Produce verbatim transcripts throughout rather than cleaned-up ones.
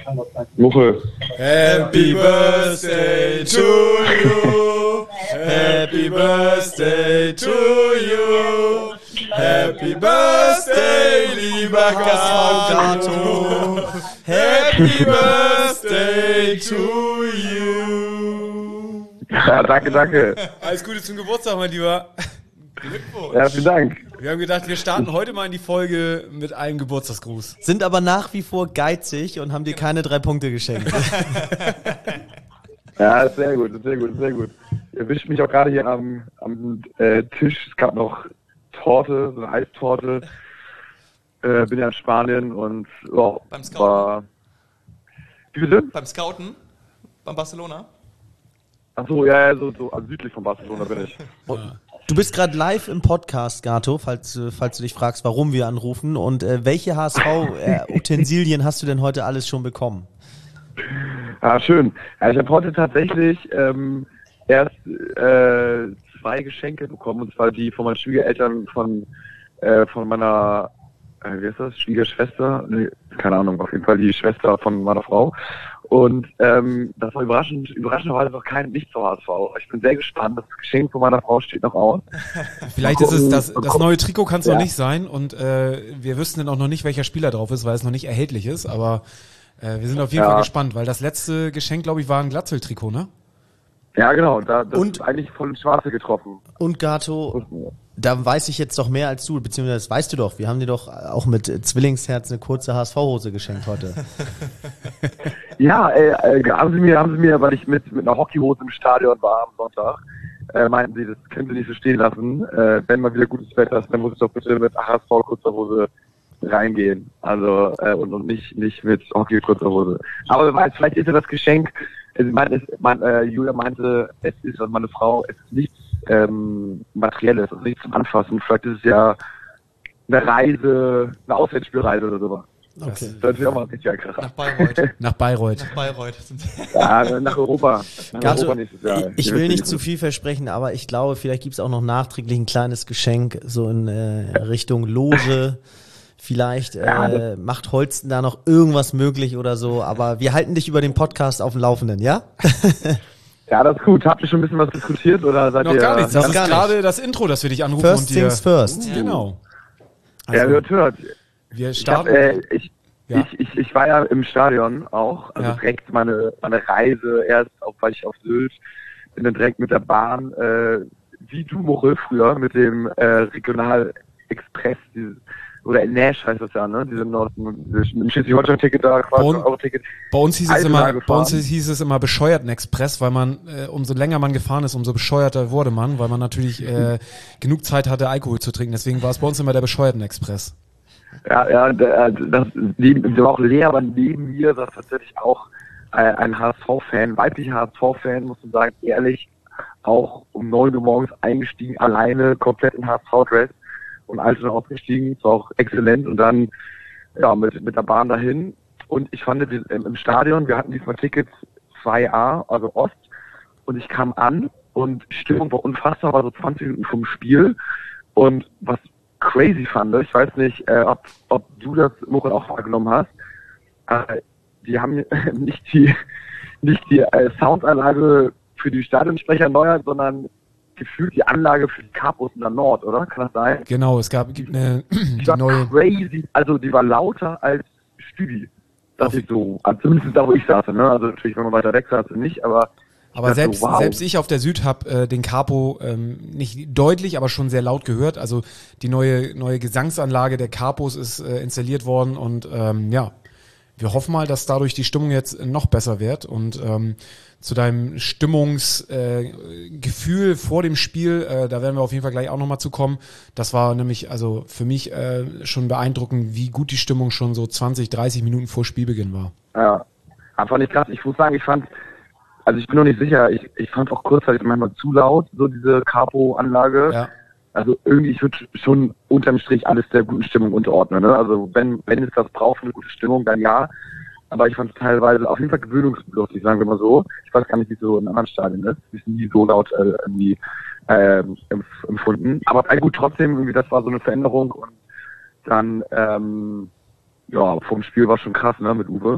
Muche. Happy Birthday to you. Happy Birthday to you. Happy Birthday, lieber Gato. Happy Birthday to you. Ja, danke, danke. Alles Gute zum Geburtstag, mein Lieber. Glückwunsch. Ja, vielen Dank. Wir haben gedacht, wir starten heute mal in die Folge mit einem Geburtstagsgruß. Sind aber nach wie vor geizig und haben dir keine drei Punkte geschenkt. Ja, ist sehr gut, ist sehr gut, ist sehr gut. Ihr erwischt mich auch gerade hier am, am äh, Tisch. Es gab noch Torte, so eine Eistorte. Äh, bin ja in Spanien und oh, beim Scouten. War... Wie bitte? Beim Scouten? Beim Barcelona? Ach so, ja, ja, so, so also südlich von Barcelona bin ich. Ja. Du bist gerade live im Podcast, Gato, falls, falls du dich fragst, warum wir anrufen. Und äh, welche H S V-Utensilien hast du denn heute alles schon bekommen? Ah, schön. Ja, ich habe heute tatsächlich ähm, erst äh, zwei Geschenke bekommen, und zwar die von meinen Schwiegereltern von äh, von meiner, äh, wie heißt das, Schwiegerschwester? Nee, keine Ahnung, auf jeden Fall die Schwester von meiner Frau. Und ähm, das war überraschend, überraschenderweise noch kein nicht zur H S V. Ich bin sehr gespannt. Das Geschenk von meiner Frau steht noch aus. Vielleicht ist es das, das neue Trikot kann es ja. noch nicht sein und äh, wir wüssten dann auch noch nicht, welcher Spieler drauf ist, weil es noch nicht erhältlich ist, aber äh, wir sind auf jeden ja. Fall gespannt, weil das letzte Geschenk, glaube ich, war ein Glatzel-Trikot, ne? Ja, genau. Da, das Und- ist eigentlich voll ins Schwarze getroffen. Und Gato, da weiß ich jetzt doch mehr als du, beziehungsweise das weißt du doch. Wir haben dir doch auch mit äh, Zwillingsherz eine kurze H S V-Hose geschenkt heute. Ja, äh, äh, haben sie mir, haben sie mir, weil ich mit, mit einer Hockeyhose im Stadion war am Sonntag, äh, meinten sie, das können sie nicht so stehen lassen. Äh, wenn mal wieder gutes Wetter ist, dann muss ich doch bitte mit H S V kurzer Hose reingehen. Also, äh, und, und nicht, nicht mit Hockey kurzer Hose. Aber wer weiß, vielleicht ist ja das Geschenk, also, ich meine, es, mein, äh, Julia meinte, es ist, und meine Frau, es ist nichts, ähm, Materielles, also nichts zum Anfassen. Vielleicht ist es ja eine Reise, eine Auswärtsspielreise oder sowas. Okay. Das wäre auch mal richtig ein Kracher. Nach Bayreuth. Nach Bayreuth. Nach Bayreuth. sind sie. Ja, nach Europa. Nach Gato, Europa nächstes Jahr. ich, ich will nicht zu viel versprechen, aber ich glaube, vielleicht gibt es auch noch nachträglich ein kleines Geschenk, so in äh, Richtung Loge. Vielleicht äh, Ja, macht Holsten da noch irgendwas möglich oder so, aber wir halten dich über den Podcast auf dem Laufenden, ja? Ja, das ist gut. Habt ihr schon ein bisschen was diskutiert oder seid Noch ihr... gar nichts, das noch ist gar gerade das Intro, das wir dich anrufen First und dir... things first. Genau. Ja, Also, hört, hört. wir Ich, hab, starten... äh, ich, Ja. ich, ich, ich war ja im Stadion auch, also Ja. direkt meine, meine Reise erst, auf, war ich auf Sylt, bin dann direkt mit der Bahn, äh, wie du, Muchel, früher, mit dem äh, Regional-Express, dieses, oder in Nash heißt das ja, ne? Diese ein Schleswig-Holstein-Ticket da, quasi Bei un- ein Euro-Ticket. Bei uns hieß es Eisenbahn immer, bei gefahren. uns hieß es immer bescheuerten Express, weil man, äh, umso länger man gefahren ist, umso bescheuerter wurde man, weil man natürlich äh, genug Zeit hatte, Alkohol zu trinken. Deswegen war es bei uns immer der bescheuerten Express. Ja, ja, der, das, neben, der war auch leer, aber neben mir saß tatsächlich auch äh, ein H S V-Fan, weiblicher H S V-Fan, muss man sagen, ehrlich, auch um neun Uhr morgens eingestiegen, alleine, komplett in H S V-Dress und alles schon ausgestiegen, ist auch exzellent und dann, ja, mit, mit der Bahn dahin und ich fand, wir, im, im Stadion, wir hatten diesmal Tickets zwei A, also Ost und ich kam an und die Stimmung war unfassbar, war so zwanzig Minuten vom Spiel und was crazy fand, ich weiß nicht, äh, ob, ob du das, Muchel, auch wahrgenommen hast, äh, die haben nicht die, nicht die äh, Soundanlage für die Stadionsprecher erneuert, sondern gefühlt die Anlage für die Capos in der Nord, oder? Kann das sein? Genau, es gab gibt eine Die die war neue... crazy, also die war lauter als Stübi. Das ist so, also zumindest da, wo ich saß, ne? Also natürlich, wenn man weiter weg saß, nicht, aber Aber dachte, selbst, wow. selbst ich auf der Süd habe äh, den Capo ähm, nicht deutlich, aber schon sehr laut gehört. Also die neue neue Gesangsanlage der Capos ist äh, installiert worden und ähm, ja, wir hoffen mal, dass dadurch die Stimmung jetzt noch besser wird. Und ähm, zu deinem Stimmungsgefühl äh, Gefühl vor dem Spiel, äh, da werden wir auf jeden Fall gleich auch nochmal zu kommen. Das war nämlich also für mich äh, schon beeindruckend, wie gut die Stimmung schon so zwanzig, dreißig Minuten vor Spielbeginn war. Ja, einfach nicht krass. Ich muss sagen, ich fand, also ich bin noch nicht sicher, ich, ich fand auch kurzzeitig manchmal zu laut, so diese Capo-Anlage. Ja. Also irgendwie, ich würde schon unterm Strich alles der guten Stimmung unterordnen. Ne? Also wenn wenn es das braucht, eine gute Stimmung, dann ja. Aber ich fand es teilweise auf jeden Fall gewöhnungsbedürftig, sagen wir mal so. Ich weiß gar nicht, wie es so in anderen Stadien ist. Ich bin nie so laut äh, irgendwie ähm, empf- empfunden. Aber äh, gut, trotzdem, irgendwie das war so eine Veränderung. Und dann, ähm, ja, vom Spiel war schon krass, ne, mit Uwe.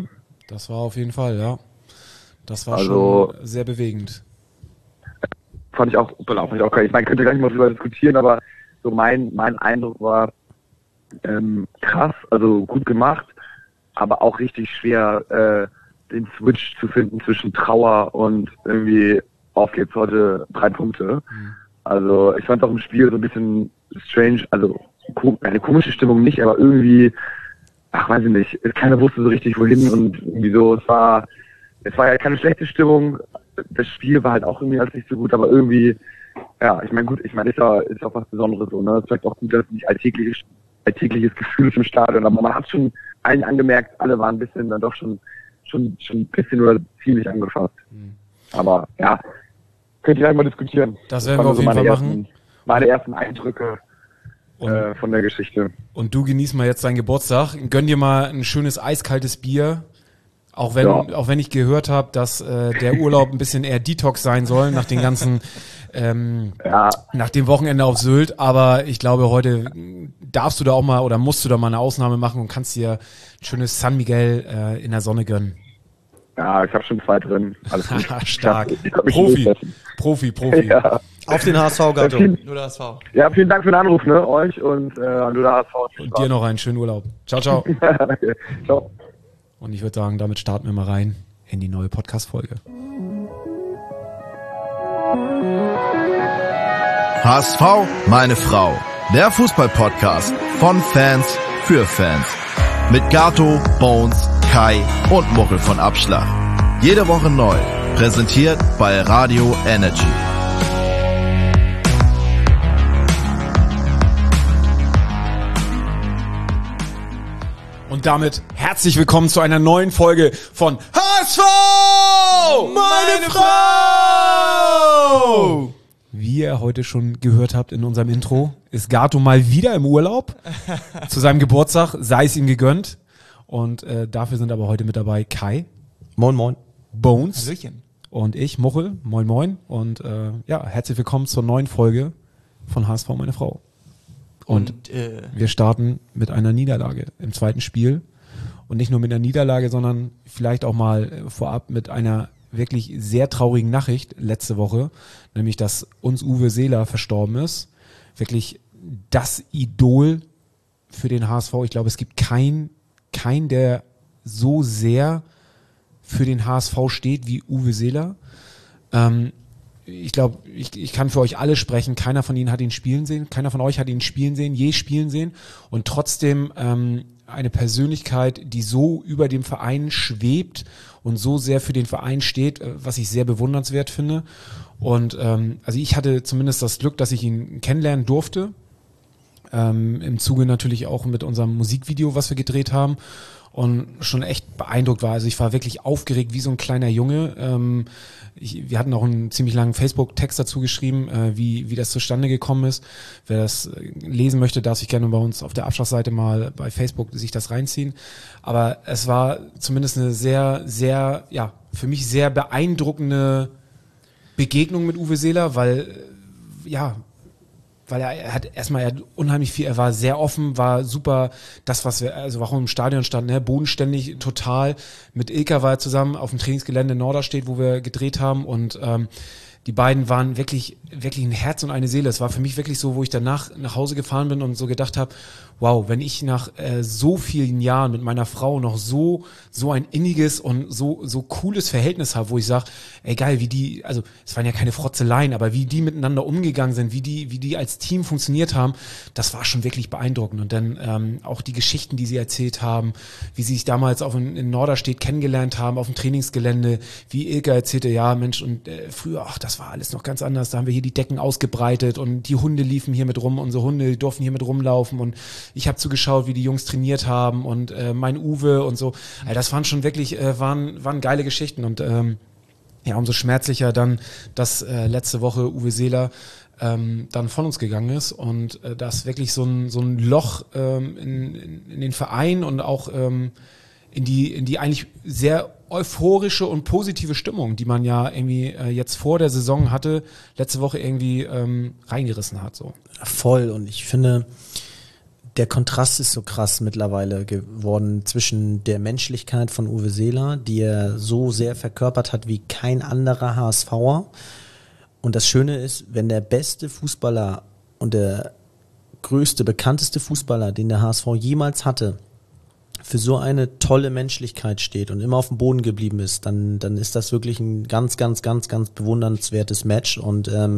Das war auf jeden Fall, ja. Das war Also, schon sehr bewegend. Fand ich auch, fand ich auch geil. Ich meine, könnte gar nicht mal drüber diskutieren, aber so mein, mein Eindruck war ähm, krass, also gut gemacht, aber auch richtig schwer, äh, den Switch zu finden zwischen Trauer und irgendwie auf geht's heute drei Punkte. Mhm. Also ich fand auch im Spiel so ein bisschen strange, also eine komische Stimmung nicht, aber irgendwie, ach weiß ich nicht, keiner wusste so richtig wohin und irgendwie so, es war, es war ja keine schlechte Stimmung, das Spiel war halt auch irgendwie alles nicht so gut, aber irgendwie, ja, ich meine gut, ich meine, ist ja, ist auch was Besonderes so, ne, es ist vielleicht auch gut, dass es nicht alltägliches, alltägliches Gefühl ist im Stadion, aber man hat schon allen angemerkt, alle waren ein bisschen dann doch schon, schon, schon ein bisschen oder ziemlich angefasst. Mhm. Aber, ja, könnt ihr gleich mal diskutieren. Das werden wir auf jeden Fall ersten, machen. Meine ersten Eindrücke und, äh, von der Geschichte. Und du genießt mal jetzt deinen Geburtstag. Gönn dir mal ein schönes eiskaltes Bier. Auch wenn, ja. auch wenn ich gehört habe, dass äh, der Urlaub ein bisschen eher Detox sein soll nach den ganzen, ähm, ja. nach dem Wochenende auf Sylt. Aber ich glaube, heute darfst du da auch mal oder musst du da mal eine Ausnahme machen und kannst dir ein schönes San Miguel äh, in der Sonne gönnen. Ja, ich habe schon zwei drin. Alles gut. Stark. Ich hab, ich Profi. Profi, Profi. Ja. Auf den H S V, Gatto. Ja, Nur der H S V. Ja, vielen Dank für den Anruf, ne, euch und äh, an der H S V. Und dir noch einen schönen Urlaub. Ciao, ciao. Danke. Ciao. Und ich würde sagen, damit starten wir mal rein in die neue Podcast-Folge. H S V, meine Frau. Der Fußball-Podcast von Fans für Fans. Mit Gato, Bones, Kai und Muchel von Abschlag. Jede Woche neu. Präsentiert bei Radio Energy. Und damit herzlich willkommen zu einer neuen Folge von H S V! Meine Frau! Wie ihr heute schon gehört habt in unserem Intro, ist Gato mal wieder im Urlaub. Zu seinem Geburtstag, sei es ihm gegönnt. Und äh, dafür sind aber heute mit dabei Kai. Moin, moin. Bones. Hallöchen. Und ich, Muchel. Moin, moin. Und äh, ja, herzlich willkommen zur neuen Folge von H S V, meine Frau. Und, Und äh, wir starten mit einer Niederlage im zweiten Spiel. Und nicht nur mit einer Niederlage, sondern vielleicht auch mal vorab mit einer wirklich sehr traurigen Nachricht letzte Woche. Nämlich, dass uns Uwe Seeler verstorben ist. Wirklich das Idol für den H S V. Ich glaube, es gibt keinen, kein, der so sehr für den H S V steht wie Uwe Seeler. Ähm, Ich glaube, ich, ich kann für euch alle sprechen. Keiner von ihnen hat ihn spielen sehen. Keiner von euch hat ihn spielen sehen, je spielen sehen. Und trotzdem ähm, eine Persönlichkeit, die so über dem Verein schwebt und so sehr für den Verein steht, was ich sehr bewundernswert finde. Und ähm, also ich hatte zumindest das Glück, dass ich ihn kennenlernen durfte. Ähm, im Zuge natürlich auch mit unserem Musikvideo, was wir gedreht haben. Und schon echt beeindruckt war. Also ich war wirklich aufgeregt wie so ein kleiner Junge. Ähm, ich, wir hatten auch einen ziemlich langen Facebook-Text dazu geschrieben, äh, wie, wie das zustande gekommen ist. Wer das lesen möchte, darf sich gerne bei uns auf der Abschlagsseite mal bei Facebook sich das reinziehen. Aber es war zumindest eine sehr, sehr, ja, für mich sehr beeindruckende Begegnung mit Uwe Seeler, weil, ja, weil er, er hat erstmal er hat unheimlich viel, er war sehr offen, war super, das was wir, also warum im Stadion standen, ne, bodenständig, total. Mit Ilka war er zusammen auf dem Trainingsgelände in Norderstedt, wo wir gedreht haben und ähm, die beiden waren wirklich, wirklich ein Herz und eine Seele. Es war für mich wirklich so, wo ich danach nach Hause gefahren bin und so gedacht habe, wow, wenn ich nach äh, so vielen Jahren mit meiner Frau noch so so ein inniges und so so cooles Verhältnis habe, wo ich sage, ey geil, wie die, also es waren ja keine Frotzeleien, aber wie die miteinander umgegangen sind, wie die wie die als Team funktioniert haben, das war schon wirklich beeindruckend. Und dann ähm, auch die Geschichten, die sie erzählt haben, wie sie sich damals auf in, in Norderstedt kennengelernt haben, auf dem Trainingsgelände, wie Ilka erzählte, ja Mensch, und äh, früher, ach, das war alles noch ganz anders, da haben wir hier die Decken ausgebreitet und die Hunde liefen hier mit rum, unsere Hunde die durften hier mit rumlaufen und ich habe zugeschaut, wie die Jungs trainiert haben und äh, mein Uwe und so. Also das waren schon wirklich, äh, waren, waren geile Geschichten und ähm, ja, umso schmerzlicher dann, dass äh, letzte Woche Uwe Seeler ähm, dann von uns gegangen ist und äh, dass wirklich so ein, so ein Loch ähm, in, in, in den Verein und auch ähm, in die, in die eigentlich sehr euphorische und positive Stimmung, die man ja irgendwie äh, jetzt vor der Saison hatte, letzte Woche irgendwie ähm, reingerissen hat. So. Voll, und ich finde, Der Kontrast ist so krass mittlerweile geworden zwischen der Menschlichkeit von Uwe Seeler, die er so sehr verkörpert hat wie kein anderer HSVer. Und das Schöne ist, wenn der beste Fußballer und der größte, bekannteste Fußballer, den der H S V jemals hatte, für so eine tolle Menschlichkeit steht und immer auf dem Boden geblieben ist, dann, dann ist das wirklich ein ganz, ganz, ganz, ganz bewundernswertes Match. Und ähm,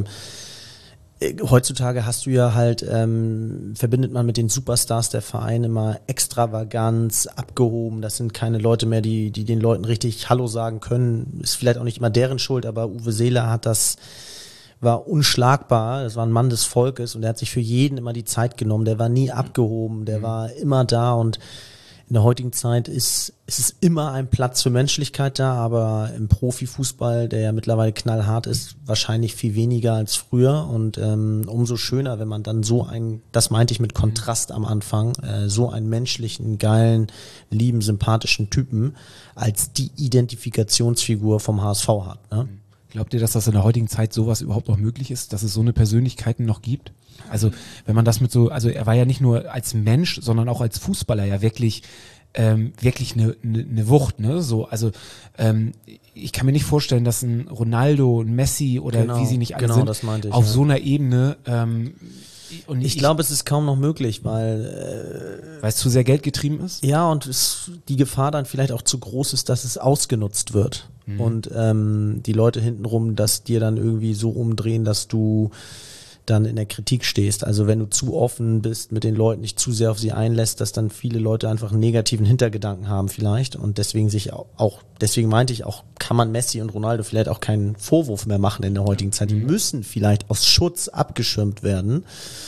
heutzutage hast du ja halt, ähm, verbindet man mit den Superstars der Vereine immer Extravaganz, abgehoben. Das sind keine Leute mehr, die, die den Leuten richtig Hallo sagen können. Ist vielleicht auch nicht immer deren Schuld, aber Uwe Seeler hat das, war unschlagbar. Das war ein Mann des Volkes und er hat sich für jeden immer die Zeit genommen. Der war nie abgehoben, der war immer da. Und in der heutigen Zeit ist, ist es immer ein Platz für Menschlichkeit da, aber im Profifußball, der ja mittlerweile knallhart ist, wahrscheinlich viel weniger als früher. Und ähm, umso schöner, wenn man dann so ein, das meinte ich mit Kontrast am Anfang, äh, so einen menschlichen, geilen, lieben, sympathischen Typen als die Identifikationsfigur vom H S V hat. Ne? Glaubt ihr, dass das in der heutigen Zeit sowas überhaupt noch möglich ist, dass es so eine Persönlichkeiten noch gibt? Also wenn man das mit so, also er war ja nicht nur als Mensch, sondern auch als Fußballer ja wirklich, ähm, wirklich eine, eine, eine Wucht, ne? So, also ähm, ich kann mir nicht vorstellen, dass ein Ronaldo, ein Messi oder Genau, wie sie nicht alle genau, sind, das meinte ich, auf ja. so einer Ebene. Ähm, und Ich glaube, es ist kaum noch möglich, weil äh, weil es zu sehr geldgetrieben ist. ja, und es, die Gefahr dann vielleicht auch zu groß ist, dass es ausgenutzt wird. Mhm. Und ähm, die Leute hintenrum, dass dir dann irgendwie so umdrehen, dass du dann in der Kritik stehst. Also wenn du zu offen bist, mit den Leuten nicht zu sehr auf sie einlässt, dass dann viele Leute einfach einen negativen Hintergedanken haben vielleicht und deswegen sich auch, auch deswegen meinte ich auch, kann man Messi und Ronaldo vielleicht auch keinen Vorwurf mehr machen in der heutigen Zeit. Die müssen vielleicht aus Schutz abgeschirmt werden.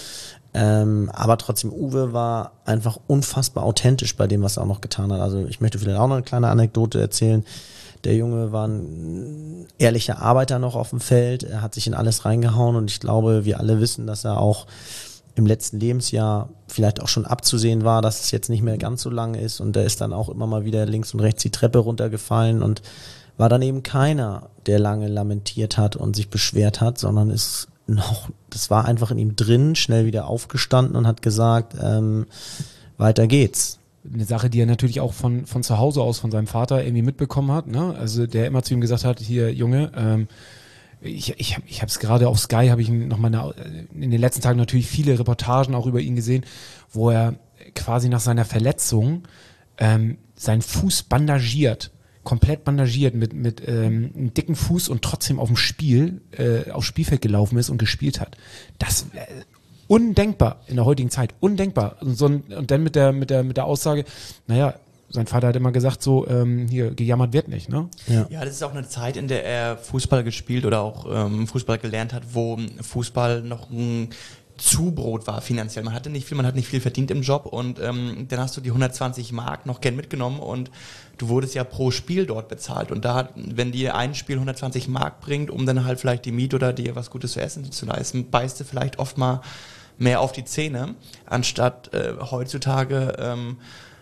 Ähm, aber trotzdem, Uwe war einfach unfassbar authentisch bei dem, was er auch noch getan hat. Also ich möchte vielleicht auch noch eine kleine Anekdote erzählen. Der Junge war ein ehrlicher Arbeiter noch auf dem Feld. Er hat sich in alles reingehauen und ich glaube, wir alle wissen, dass er auch im letzten Lebensjahr vielleicht auch schon abzusehen war, dass es jetzt nicht mehr ganz so lang ist und er ist dann auch immer mal wieder links und rechts die Treppe runtergefallen und war dann eben keiner, der lange lamentiert hat und sich beschwert hat, sondern ist noch, das war einfach in ihm drin, schnell wieder aufgestanden und hat gesagt, ähm, weiter geht's. Eine Sache, die er natürlich auch von von zu Hause aus von seinem Vater irgendwie mitbekommen hat, ne? Also der immer zu ihm gesagt hat, hier Junge, ähm, ich ich habe ich habe es gerade auf Sky, habe ich noch mal eine, in den letzten Tagen natürlich viele Reportagen auch über ihn gesehen, wo er quasi nach seiner Verletzung ähm, seinen Fuß bandagiert, komplett bandagiert mit mit ähm, einem dicken Fuß und trotzdem auf dem Spiel äh, aufs Spielfeld gelaufen ist und gespielt hat. Das äh, undenkbar in der heutigen Zeit, undenkbar. Und, so ein, und dann mit der mit der mit der Aussage, naja, sein Vater hat immer gesagt, so ähm, hier gejammert wird nicht, ne? Ja. Ja, das ist auch eine Zeit, in der er Fußball gespielt oder auch ähm, Fußball gelernt hat, wo Fußball noch ein Zubrot war finanziell. Man hatte nicht viel, man hat nicht viel verdient im Job und ähm, dann hast du die hundertzwanzig Mark noch gern mitgenommen und du wurdest ja pro Spiel dort bezahlt und da hat, wenn dir ein Spiel hundertzwanzig Mark bringt, um dann halt vielleicht die Miete oder dir was Gutes zu essen zu leisten, beißt du vielleicht oft mal mehr auf die Zähne, anstatt äh, heutzutage, ähm,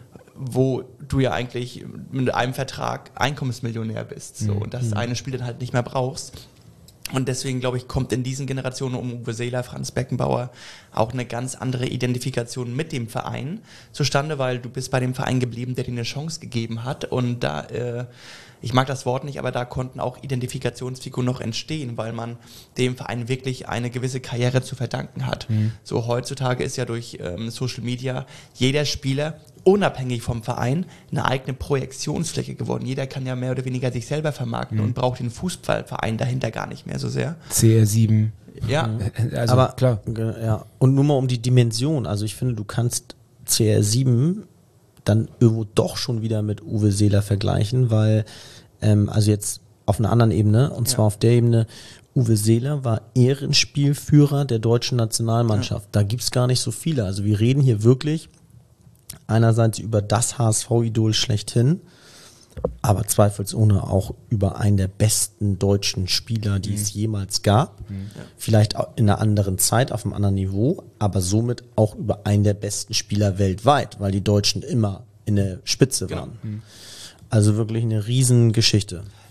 wo du ja eigentlich mit einem Vertrag Einkommensmillionär bist so, und das eine Spiel dann halt nicht mehr brauchst. Und deswegen, glaube ich, kommt in diesen Generationen um Uwe Seeler, Franz Beckenbauer auch eine ganz andere Identifikation mit dem Verein zustande, weil du bist bei dem Verein geblieben, der dir eine Chance gegeben hat. Und da, äh, ich mag das Wort nicht, aber da konnten auch Identifikationsfiguren noch entstehen, weil man dem Verein wirklich eine gewisse Karriere zu verdanken hat. Mhm. So heutzutage ist ja durch ähm, Social Media jeder Spieler unabhängig vom Verein eine eigene Projektionsfläche geworden. Jeder kann ja mehr oder weniger sich selber vermarkten mhm. und braucht den Fußballverein dahinter gar nicht mehr so sehr. C R sieben. Ja, also aber klar. Ja, und nur mal um die Dimension. Also ich finde, du kannst C R sieben dann irgendwo doch schon wieder mit Uwe Seeler vergleichen, weil, ähm, also jetzt auf einer anderen Ebene, und zwar ja. auf der Ebene, Uwe Seeler war Ehrenspielführer der deutschen Nationalmannschaft. Ja. Da gibt's gar nicht so viele. Also wir reden hier wirklich einerseits über das H S V-Idol schlechthin, aber zweifelsohne auch über einen der besten deutschen Spieler, die mhm. es jemals gab. Mhm. Vielleicht auch in einer anderen Zeit, auf einem anderen Niveau, aber somit auch über einen der besten Spieler weltweit, weil die Deutschen immer in der Spitze waren. Genau. Mhm. Also wirklich eine Riesengeschichte.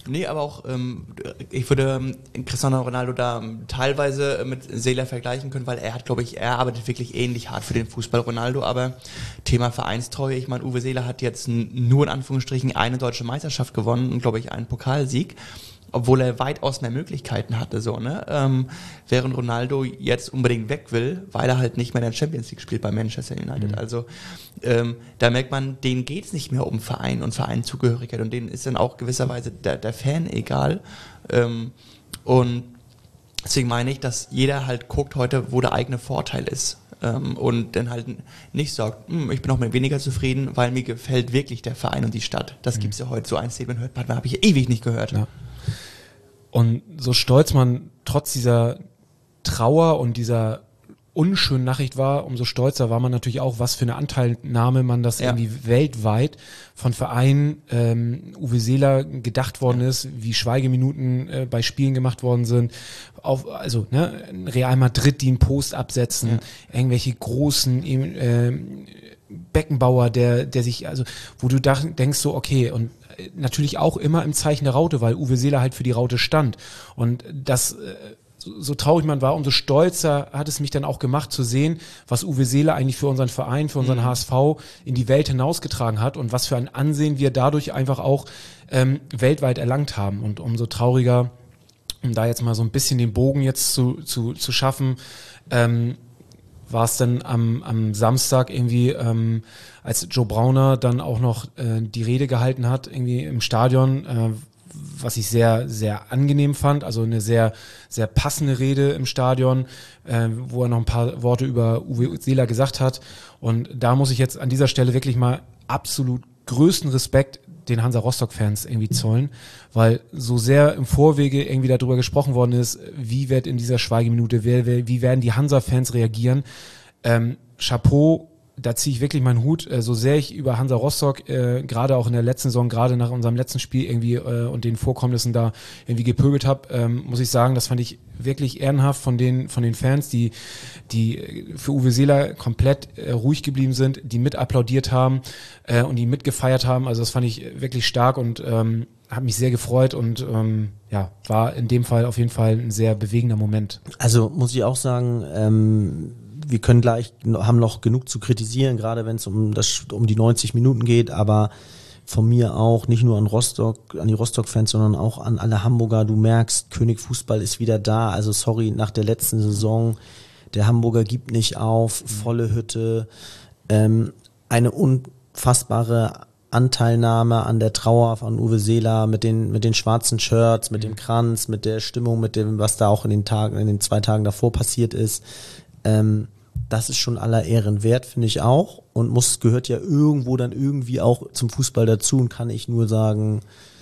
Nee, aber auch, ähm, ich würde ähm, Cristiano Ronaldo da ähm, teilweise mit Seeler vergleichen können, weil er hat, glaube ich, er arbeitet wirklich ähnlich hart für den Fußball, Ronaldo, aber Thema Vereinstreue, ich meine, Uwe Seeler hat jetzt n- nur in Anführungsstrichen eine deutsche Meisterschaft gewonnen und, glaube ich, einen Pokalsieg, obwohl er weitaus mehr Möglichkeiten hatte, so, ne, ähm, während Ronaldo jetzt unbedingt weg will, weil er halt nicht mehr in der Champions League spielt bei Manchester United, mhm. also ähm, da merkt man, denen geht's nicht mehr um Verein und Vereinszugehörigkeit und denen ist dann auch gewisserweise der, der Fan egal, ähm, und deswegen meine ich, dass jeder halt guckt heute, wo der eigene Vorteil ist. Ähm, und dann halt nicht sagt, hm, ich bin auch mal weniger zufrieden, weil mir gefällt wirklich der Verein und die Stadt. Das mhm. gibt's ja heute, so ein Statement hört man, habe ich ewig nicht gehört. Ja. Und so stolz man trotz dieser Trauer und dieser unschönen Nachricht war, umso stolzer war man natürlich auch, was für eine Anteilnahme man das ja. irgendwie weltweit von Vereinen, ähm, Uwe Seeler gedacht worden ja. ist, wie Schweigeminuten äh, bei Spielen gemacht worden sind, auf, also ne, Real Madrid, die einen Post absetzen, ja. irgendwelche großen äh, Beckenbauer, der, der sich, also wo du dach, denkst so, okay, und natürlich auch immer im Zeichen der Raute, weil Uwe Seeler halt für die Raute stand. Und das, so, so traurig man war, umso stolzer hat es mich dann auch gemacht zu sehen, was Uwe Seeler eigentlich für unseren Verein, für unseren mhm. H S V in die Welt hinausgetragen hat und was für ein Ansehen wir dadurch einfach auch ähm, weltweit erlangt haben. Und umso trauriger, um da jetzt mal so ein bisschen den Bogen jetzt zu, zu, zu schaffen, ähm, war es dann am, am Samstag irgendwie, ähm, als Joe Brauner dann auch noch äh, die Rede gehalten hat, irgendwie im Stadion, äh, was ich sehr, sehr angenehm fand, also eine sehr, sehr passende Rede im Stadion, äh, wo er noch ein paar Worte über Uwe Seeler gesagt hat. Und da muss ich jetzt an dieser Stelle wirklich mal absolut größten Respekt den Hansa Rostock-Fans irgendwie zollen, weil so sehr im Vorwege irgendwie darüber gesprochen worden ist, wie wird in dieser Schweigeminute, wer, wer, wie werden die Hansa-Fans reagieren. Ähm, Chapeau, da ziehe ich wirklich meinen Hut, äh, so sehr ich über Hansa Rostock, äh, gerade auch in der letzten Saison, gerade nach unserem letzten Spiel irgendwie äh, und den Vorkommnissen da irgendwie gepöbelt habe, ähm, muss ich sagen, das fand ich wirklich ehrenhaft von den von den Fans, die die für Uwe Seeler komplett äh, ruhig geblieben sind, die mit applaudiert haben äh, und die mitgefeiert haben. Also das fand ich wirklich stark und ähm, hat mich sehr gefreut und ähm, ja, war in dem Fall auf jeden Fall ein sehr bewegender Moment. Also muss ich auch sagen, ähm, wir können gleich, haben noch genug zu kritisieren, gerade wenn es um das um die neunzig Minuten geht, aber von mir auch, nicht nur an Rostock, an die Rostock-Fans, sondern auch an alle Hamburger. Du merkst, König Fußball ist wieder da. Also sorry, nach der letzten Saison, der Hamburger gibt nicht auf, volle Hütte, ähm, eine unfassbare Anteilnahme an der Trauer von Uwe Seeler mit den mit den schwarzen Shirts, mit dem Kranz, mit der Stimmung, mit dem, was da auch in den Tagen, in den zwei Tagen davor passiert ist. Ähm, das ist schon aller Ehren wert, finde ich auch. Und muss, gehört ja irgendwo dann irgendwie auch zum Fußball dazu und kann ich nur sagen,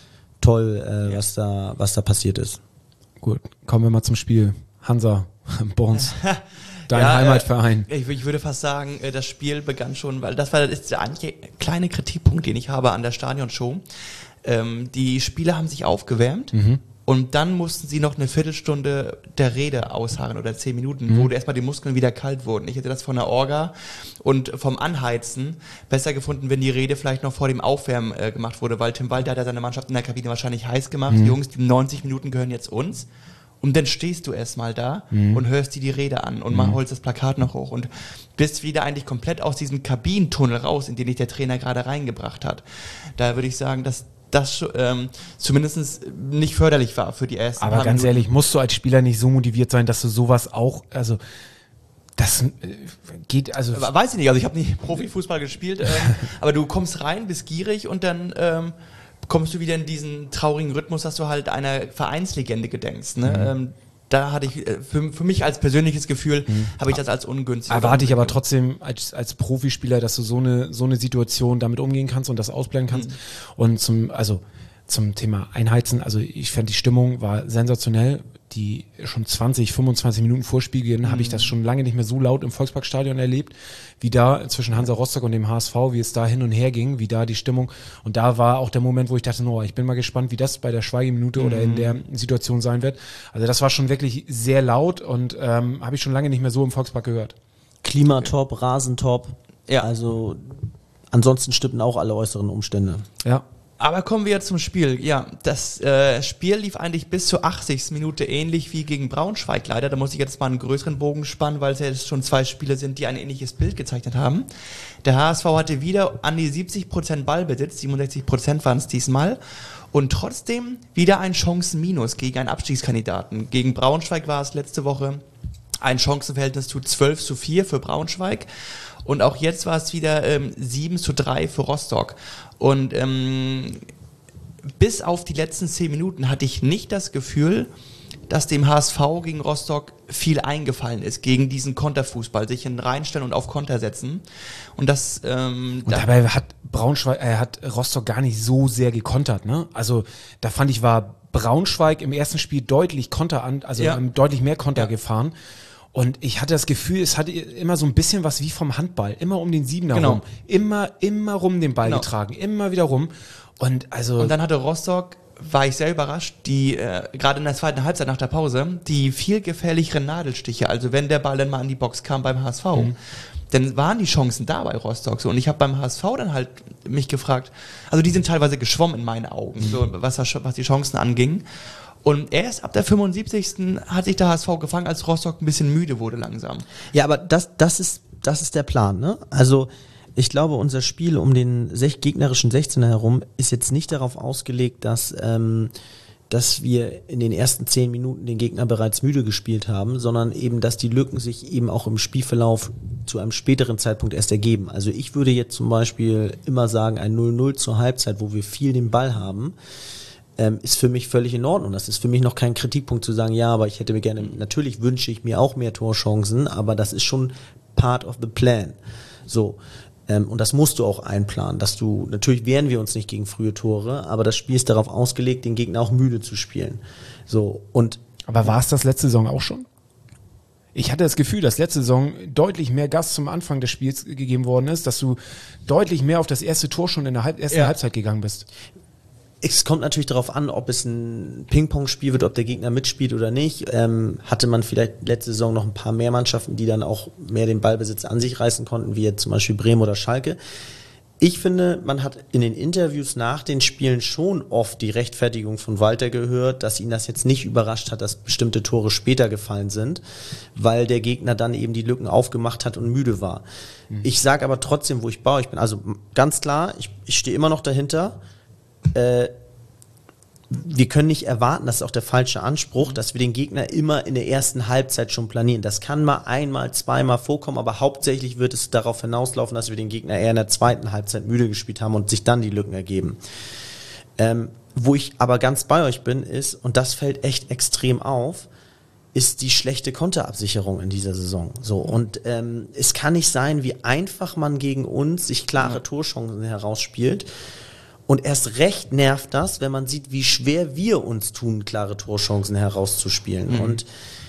toll, äh, ja. was da, was da passiert ist. Gut, kommen wir mal zum Spiel. Hansa, Borns, dein ja, Heimatverein. Äh, ich, ich würde fast sagen, äh, das Spiel begann schon, weil das war das ist der einzige kleine Kritikpunkt, den ich habe an der Stadionshow. Ähm, die Spieler haben sich aufgewärmt. Mhm. Und dann mussten sie noch eine Viertelstunde der Rede ausharren oder zehn Minuten, mhm. wo erstmal die Muskeln wieder kalt wurden. Ich hätte das von der Orga und vom Anheizen besser gefunden, wenn die Rede vielleicht noch vor dem Aufwärmen äh, gemacht wurde, weil Tim Walter hat ja seine Mannschaft in der Kabine wahrscheinlich heiß gemacht. Mhm. Jungs, die neunzig Minuten gehören jetzt uns. Und dann stehst du erstmal da mhm. und hörst dir die Rede an und mhm. holst das Plakat noch hoch und bist wieder eigentlich komplett aus diesem Kabinentunnel raus, in den dich der Trainer gerade reingebracht hat. Da würde ich sagen, dass das ähm, zumindest nicht förderlich war für die ersten Aber paar ganz Minuten. ehrlich, musst du als Spieler nicht so motiviert sein, dass du sowas auch, also das äh, geht, also... Weiß ich nicht, also ich habe nicht Profifußball gespielt, ähm, aber du kommst rein, bist gierig und dann ähm, kommst du wieder in diesen traurigen Rhythmus, dass du halt einer Vereinslegende gedenkst, ne? Mhm. Ähm, da hatte ich, für, für mich als persönliches Gefühl, mhm. habe ich das als ungünstig. Erwarte ich aber trotzdem als, als Profispieler, dass du so eine, so eine Situation damit umgehen kannst und das ausblenden kannst. Mhm. Und zum, also, zum Thema Einheizen, also ich fand die Stimmung war sensationell. Die schon zwanzig, fünfundzwanzig Minuten vor Spielbeginn mhm. habe ich das schon lange nicht mehr so laut im Volksparkstadion erlebt, wie da zwischen Hansa Rostock und dem H S V, wie es da hin und her ging, wie da die Stimmung. Und da war auch der Moment, wo ich dachte, no, ich bin mal gespannt, wie das bei der Schweigeminute mhm. oder in der Situation sein wird. Also das war schon wirklich sehr laut und ähm, habe ich schon lange nicht mehr so im Volkspark gehört. Klimatop, okay. Rasentop, ja, also ansonsten stimmten auch alle äußeren Umstände. Ja. Aber kommen wir jetzt zum Spiel. Ja, das äh, Spiel lief eigentlich bis zur achtzigsten Minute ähnlich wie gegen Braunschweig leider. Da muss ich jetzt mal einen größeren Bogen spannen, weil es ja jetzt schon zwei Spiele sind, die ein ähnliches Bild gezeichnet haben. Der H S V hatte wieder an die siebzig Prozent Ballbesitz, siebenundsechzig Prozent waren es diesmal. Und trotzdem wieder ein Chancenminus gegen einen Abstiegskandidaten. Gegen Braunschweig war es letzte Woche ein Chancenverhältnis zu zwölf zu vier für Braunschweig. Und auch jetzt war es wieder ähm, sieben zu drei für Rostock. Und ähm, bis auf die letzten zehn Minuten hatte ich nicht das Gefühl, dass dem H S V gegen Rostock viel eingefallen ist, gegen diesen Konterfußball, sich hin reinstellen und auf Konter setzen. Und das ähm, und da dabei hat Braunschweig, er äh, hat Rostock gar nicht so sehr gekontert, ne? Also da fand ich, war Braunschweig im ersten Spiel deutlich Konter an, also Ja. ähm, deutlich mehr Konter Ja. gefahren. Und ich hatte das Gefühl, es hatte immer so ein bisschen was wie vom Handball, immer um den Siebener Genau. rum, immer, immer rum den Ball Genau. getragen, immer wieder rum. Und also Und dann hatte Rostock, war ich sehr überrascht, die äh, gerade in der zweiten Halbzeit nach der Pause, die viel gefährlicheren Nadelstiche, also wenn der Ball dann mal an die Box kam beim H S V, mhm. dann waren die Chancen da bei Rostock so. Und ich habe beim H S V dann halt mich gefragt, also die sind teilweise geschwommen in meinen Augen, mhm. so was, das, was die Chancen anging. Und erst ab der fünfundsiebzigsten hat sich der H S V gefangen, als Rostock ein bisschen müde wurde langsam. Ja, aber das, das ist, das ist der Plan, ne? Also, ich glaube, unser Spiel um den sech- gegnerischen sechzehner herum ist jetzt nicht darauf ausgelegt, dass, ähm, dass wir in den ersten zehn Minuten den Gegner bereits müde gespielt haben, sondern eben, dass die Lücken sich eben auch im Spielverlauf zu einem späteren Zeitpunkt erst ergeben. Also ich würde jetzt zum Beispiel immer sagen, ein null null zur Halbzeit, wo wir viel den Ball haben, ähm, ist für mich völlig in Ordnung. Das ist für mich noch kein Kritikpunkt zu sagen, ja, aber ich hätte mir gerne, natürlich wünsche ich mir auch mehr Torchancen, aber das ist schon part of the plan. So. Ähm, und das musst du auch einplanen, dass du, natürlich wehren wir uns nicht gegen frühe Tore, aber das Spiel ist darauf ausgelegt, den Gegner auch müde zu spielen. So, und aber war es das letzte Saison auch schon? Ich hatte das Gefühl, dass letzte Saison deutlich mehr Gas zum Anfang des Spiels gegeben worden ist, dass du deutlich mehr auf das erste Tor schon in der Halb- ersten Ja. Halbzeit gegangen bist. es kommt natürlich darauf an, ob es ein Ping-Pong-Spiel wird, ob der Gegner mitspielt oder nicht. Ähm, hatte man vielleicht letzte Saison noch ein paar mehr Mannschaften, die dann auch mehr den Ballbesitz an sich reißen konnten, wie jetzt zum Beispiel Bremen oder Schalke. Ich finde, man hat in den Interviews nach den Spielen schon oft die Rechtfertigung von Walter gehört, dass ihn das jetzt nicht überrascht hat, dass bestimmte Tore später gefallen sind, weil der Gegner dann eben die Lücken aufgemacht hat und müde war. Mhm. Ich sage aber trotzdem, wo ich bei euch bin, also ganz klar, ich, ich stehe immer noch dahinter, äh, wir können nicht erwarten, das ist auch der falsche Anspruch, dass wir den Gegner immer in der ersten Halbzeit schon planieren. Das kann mal einmal, zweimal vorkommen, aber hauptsächlich wird es darauf hinauslaufen, dass wir den Gegner eher in der zweiten Halbzeit müde gespielt haben und sich dann die Lücken ergeben. Ähm, wo ich aber ganz bei euch bin, ist, und das fällt echt extrem auf, ist die schlechte Konterabsicherung in dieser Saison. So, und ähm, es kann nicht sein, wie einfach man gegen uns sich klare Torchancen herausspielt. Und erst recht nervt das, wenn man sieht, wie schwer wir uns tun, klare Torchancen herauszuspielen. Mhm. Und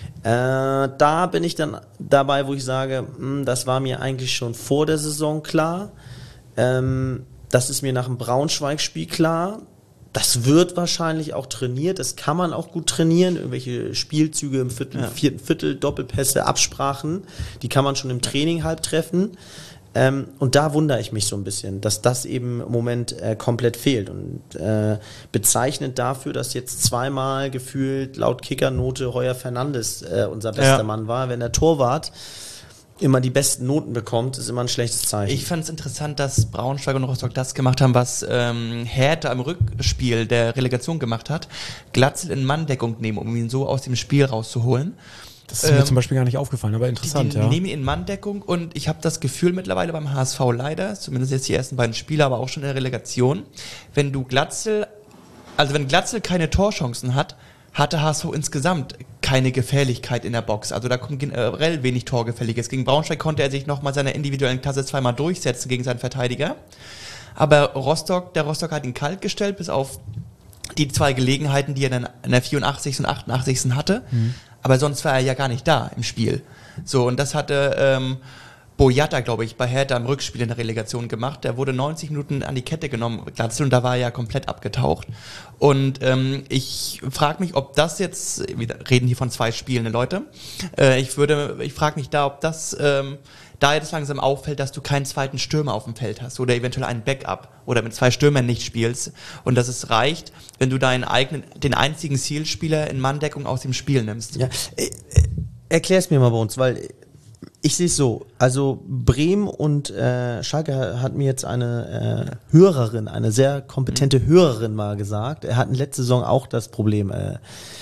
äh, da bin ich dann dabei, wo ich sage, mh, das war mir eigentlich schon vor der Saison klar. Ähm, das ist mir nach dem Braunschweig-Spiel klar. Das wird wahrscheinlich auch trainiert. Das kann man auch gut trainieren. Irgendwelche Spielzüge im Viertel, ja. vierten Viertel, Doppelpässe, Absprachen, die kann man schon im Training halb treffen. Ähm, und da wundere ich mich so ein bisschen, dass das eben im Moment äh, komplett fehlt. Und äh, bezeichnend dafür, dass jetzt zweimal gefühlt laut Kickernote Heuer Fernandes äh, unser bester ja. Mann war. Wenn der Torwart immer die besten Noten bekommt, ist immer ein schlechtes Zeichen. Ich fand es interessant, dass Braunschweig und Rostock das gemacht haben, was ähm, Hertha im Rückspiel der Relegation gemacht hat. Glatzel in Manndeckung nehmen, um ihn so aus dem Spiel rauszuholen. Das ist mir ähm, zum Beispiel gar nicht aufgefallen, aber interessant, die, die ja. nehmen ihn in Manndeckung und ich habe das Gefühl mittlerweile beim H S V leider, zumindest jetzt die ersten beiden Spiele, aber auch schon in der Relegation, wenn du Glatzel, also wenn Glatzel keine Torchancen hat, hat der H S V insgesamt keine Gefährlichkeit in der Box. Also da kommt generell wenig Torgefälliges. Gegen Braunschweig konnte er sich nochmal seiner individuellen Klasse zweimal durchsetzen gegen seinen Verteidiger. Aber Rostock, der Rostock hat ihn kalt gestellt, bis auf die zwei Gelegenheiten, die er dann in der vierundachtzigsten und achtundachtzigsten hatte. Mhm. Aber sonst war er ja gar nicht da im Spiel. So, und das hatte ähm, Boyata, glaube ich, bei Hertha im Rückspiel in der Relegation gemacht. Der wurde neunzig Minuten an die Kette genommen, Glatzel, und da war er ja komplett abgetaucht. Und ähm, ich frage mich, ob das jetzt, wir reden hier von zwei spielenden Leute, äh, ich würde, ich frage mich da, ob das ähm, da jetzt langsam auffällt, dass du keinen zweiten Stürmer auf dem Feld hast oder eventuell einen Backup oder mit zwei Stürmern nicht spielst und dass es reicht, wenn du deinen eigenen, den einzigen Zielspieler in Manndeckung aus dem Spiel nimmst. Ja, äh, erklär's mir mal bei uns, weil ich sehe es so, also Bremen und äh, Schalke hat mir jetzt eine äh, Hörerin, eine sehr kompetente mhm. Hörerin mal gesagt, er hatten letzte Saison auch das Problem, äh,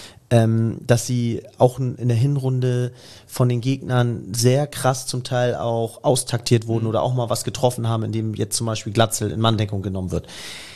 ähm, dass sie auch in der Hinrunde von den Gegnern sehr krass zum Teil auch austaktiert wurden mhm. oder auch mal was getroffen haben, indem jetzt zum Beispiel Glatzel in Manndeckung genommen wird.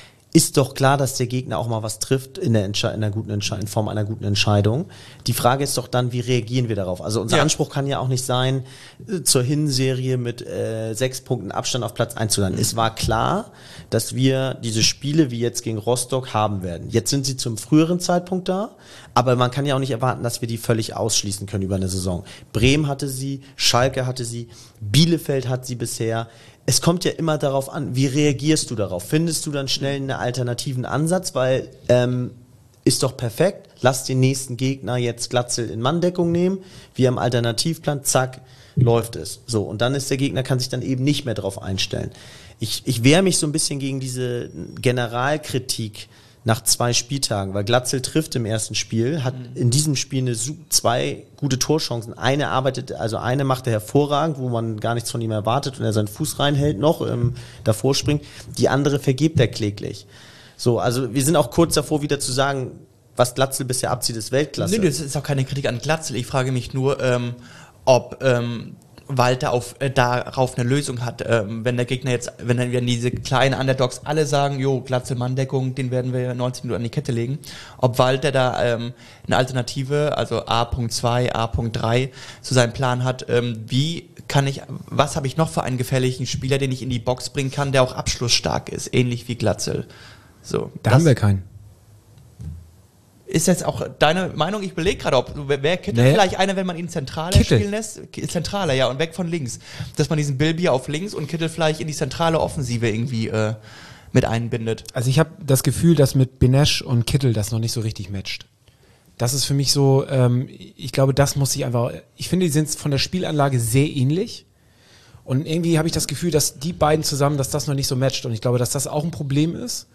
Ist doch klar, dass der Gegner auch mal was trifft in der, Entsche- in der guten Entsche- in Form einer guten Entscheidung. Die Frage ist doch dann, wie reagieren wir darauf? Also unser ja. Anspruch kann ja auch nicht sein, zur Hinserie mit äh, sechs Punkten Abstand auf Platz eins zu landen. Mhm. Es war klar, dass wir diese Spiele wie jetzt gegen Rostock haben werden. Jetzt sind sie zum früheren Zeitpunkt da, aber man kann ja auch nicht erwarten, dass wir die völlig ausschließen können über eine Saison. Bremen hatte sie, Schalke hatte sie, Bielefeld hat sie bisher. Es kommt ja immer darauf an, wie reagierst du darauf? Findest du dann schnell einen alternativen Ansatz? Weil ähm, ist doch perfekt, lass den nächsten Gegner jetzt Glatzel in Manndeckung nehmen, wir am Alternativplan, zack, läuft es. So, und dann ist der Gegner, kann sich dann eben nicht mehr darauf einstellen. Ich, ich wehre mich so ein bisschen gegen diese Generalkritik nach zwei Spieltagen, weil Glatzel trifft im ersten Spiel, hat in diesem Spiel eine, zwei gute Torchancen. Eine arbeitet, also eine macht er hervorragend, wo man gar nichts von ihm erwartet und er seinen Fuß reinhält noch, ähm, davor springt. Die andere vergibt er kläglich. So, also wir sind auch kurz davor, wieder zu sagen, was Glatzel bisher abzieht, ist Weltklasse. Nee, das ist auch keine Kritik an Glatzel. Ich frage mich nur, ähm, ob ähm, Walter auf, äh, darauf eine Lösung hat. Ähm, wenn der Gegner jetzt, wenn dann diese kleinen Underdogs alle sagen, jo, Glatzel Manndeckung, den werden wir neunzig Minuten an die Kette legen, ob Walter da ähm, eine Alternative, also A Punkt zwei, A Punkt drei zu seinem Plan hat, ähm, wie kann ich, was habe ich noch für einen gefährlichen Spieler, den ich in die Box bringen kann, der auch abschlussstark ist, ähnlich wie Glatzel. So, da haben wir keinen. Ist jetzt auch deine Meinung? Ich belege gerade, ob wer Kittel nee. vielleicht einer, wenn man ihn zentraler Kittel. spielen lässt, zentraler, ja, und weg von links, dass man diesen Bilbier auf links und Kittel vielleicht in die zentrale Offensive irgendwie äh, mit einbindet. Also ich habe das Gefühl, dass mit Benesch und Kittel das noch nicht so richtig matcht. Das ist für mich so, ähm, ich glaube, das muss sich einfach, ich finde, die sind von der Spielanlage sehr ähnlich und irgendwie habe ich das Gefühl, dass die beiden zusammen, dass das noch nicht so matcht und ich glaube, dass das auch ein Problem ist.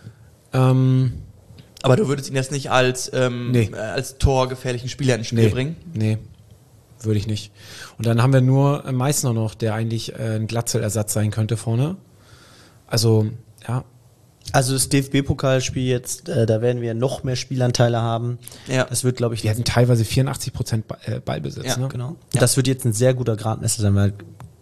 Ähm, Aber du würdest ihn jetzt nicht als, ähm, nee. als torgefährlichen Spieler ins Spiel nee, bringen? Nee, würde ich nicht. Und dann haben wir nur Meißner noch, der eigentlich äh, ein Glatzel-Ersatz sein könnte vorne. Also, ja. Also das D F B-Pokalspiel jetzt, äh, da werden wir noch mehr Spielanteile haben. Ja. Das wird, glaube ich, Wir hatten teilweise vierundachtzig Prozent Ballbesitz. Ja, ne? genau. Ja. Das wird jetzt ein sehr guter Gradmesser sein, weil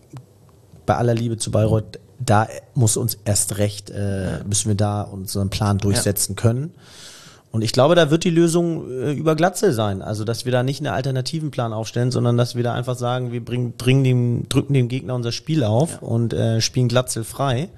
bei aller Liebe zu Bayreuth, da muss uns erst recht, äh, müssen wir da unseren Plan durchsetzen ja. können. Und ich glaube, da wird die Lösung äh, über Glatzel sein. Also, dass wir da nicht einen alternativen Plan aufstellen, sondern dass wir da einfach sagen, wir bringen, bringen dem, drücken dem Gegner unser Spiel auf ja. und äh, spielen Glatzel frei.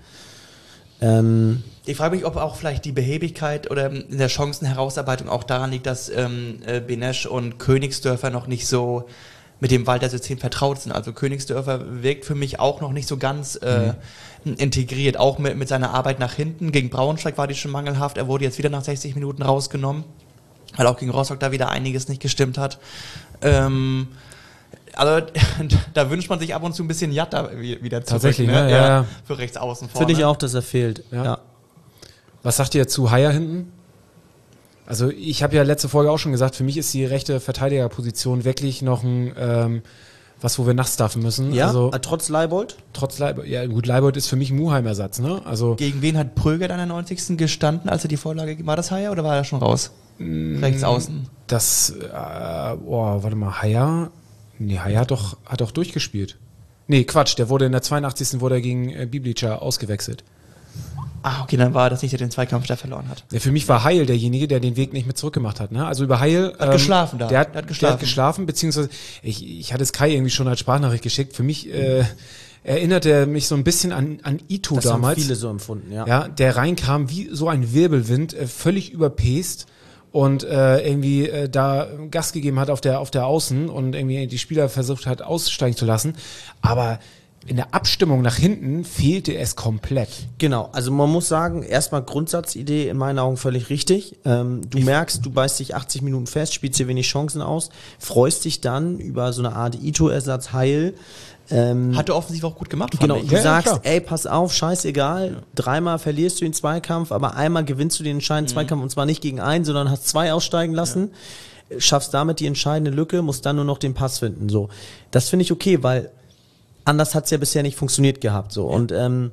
Ähm, ich frage mich, ob auch vielleicht die Behebigkeit oder in der Chancenherausarbeitung auch daran liegt, dass ähm, äh, Benesch und Königsdörfer noch nicht so mit dem Walter-System vertraut sind. Also Königsdörfer wirkt für mich auch noch nicht so ganz äh, mhm. integriert, auch mit, mit seiner Arbeit nach hinten. Gegen Braunschweig war die schon mangelhaft, er wurde jetzt wieder nach sechzig Minuten rausgenommen, weil auch gegen Rostock da wieder einiges nicht gestimmt hat. Ähm, also da wünscht man sich ab und zu ein bisschen Jatta wieder zurück. Tatsächlich, ne? ne? Ja, ja, ja. Für rechts außen vorne. Finde ich auch, dass er fehlt. Ja. Ja. Was sagt ihr zu Haier hinten? Also ich habe ja letzte Folge auch schon gesagt, für mich ist die rechte Verteidigerposition wirklich noch ein ähm, was, wo wir nachstaffen müssen. Ja, also, trotz Leibold? Trotz Leibold. Ja gut, Leibold ist für mich ein Muheim-Ersatz. Ne? Also, gegen wen hat Pröger dann am neunzigsten gestanden, als er die Vorlage, war das Haier oder war er schon raus? Mm, rechts außen. Das, äh, oh, warte mal, Haier, nee, Haier hat doch, hat doch durchgespielt. Nee, Quatsch, der wurde in der zweiundachtzigsten wurde er gegen äh, Biblica ausgewechselt. Ah, okay, dann war das nicht der den Zweikampf, der verloren hat. Ja, für mich war Heil derjenige, der den Weg nicht mehr zurückgemacht hat. Ne? Also über Heil... Hat ähm, geschlafen da. Der hat, der hat geschlafen. Der hat geschlafen, beziehungsweise ich, ich hatte es Kai irgendwie schon als Sprachnachricht geschickt. Für mich äh, erinnert er mich so ein bisschen an, an Ito das damals. Das haben viele so empfunden, ja. Ja, der reinkam wie so ein Wirbelwind, äh, völlig überpaced und äh, irgendwie äh, da Gas gegeben hat auf der, auf der Außen und irgendwie die Spieler versucht hat aussteigen zu lassen. Aber in der Abstimmung nach hinten fehlte es komplett. Genau, also man muss sagen, erstmal Grundsatzidee in meinen Augen völlig richtig. Ähm, du ich merkst, du beißt dich achtzig Minuten fest, spielst dir wenig Chancen aus, freust dich dann über so eine Art Ito-Ersatz Heil. Ähm, Hat er offensiv auch gut gemacht, fand genau, ich. du Ja, sagst, ja, ey, pass auf, scheißegal, ja. dreimal verlierst du den Zweikampf, aber einmal gewinnst du den entscheidenden mhm. Zweikampf und zwar nicht gegen einen, sondern hast zwei aussteigen lassen, ja. schaffst damit die entscheidende Lücke, musst dann nur noch den Pass finden. So, das finde ich okay, weil anders hat's ja bisher nicht funktioniert gehabt. So. Ja. Und ähm,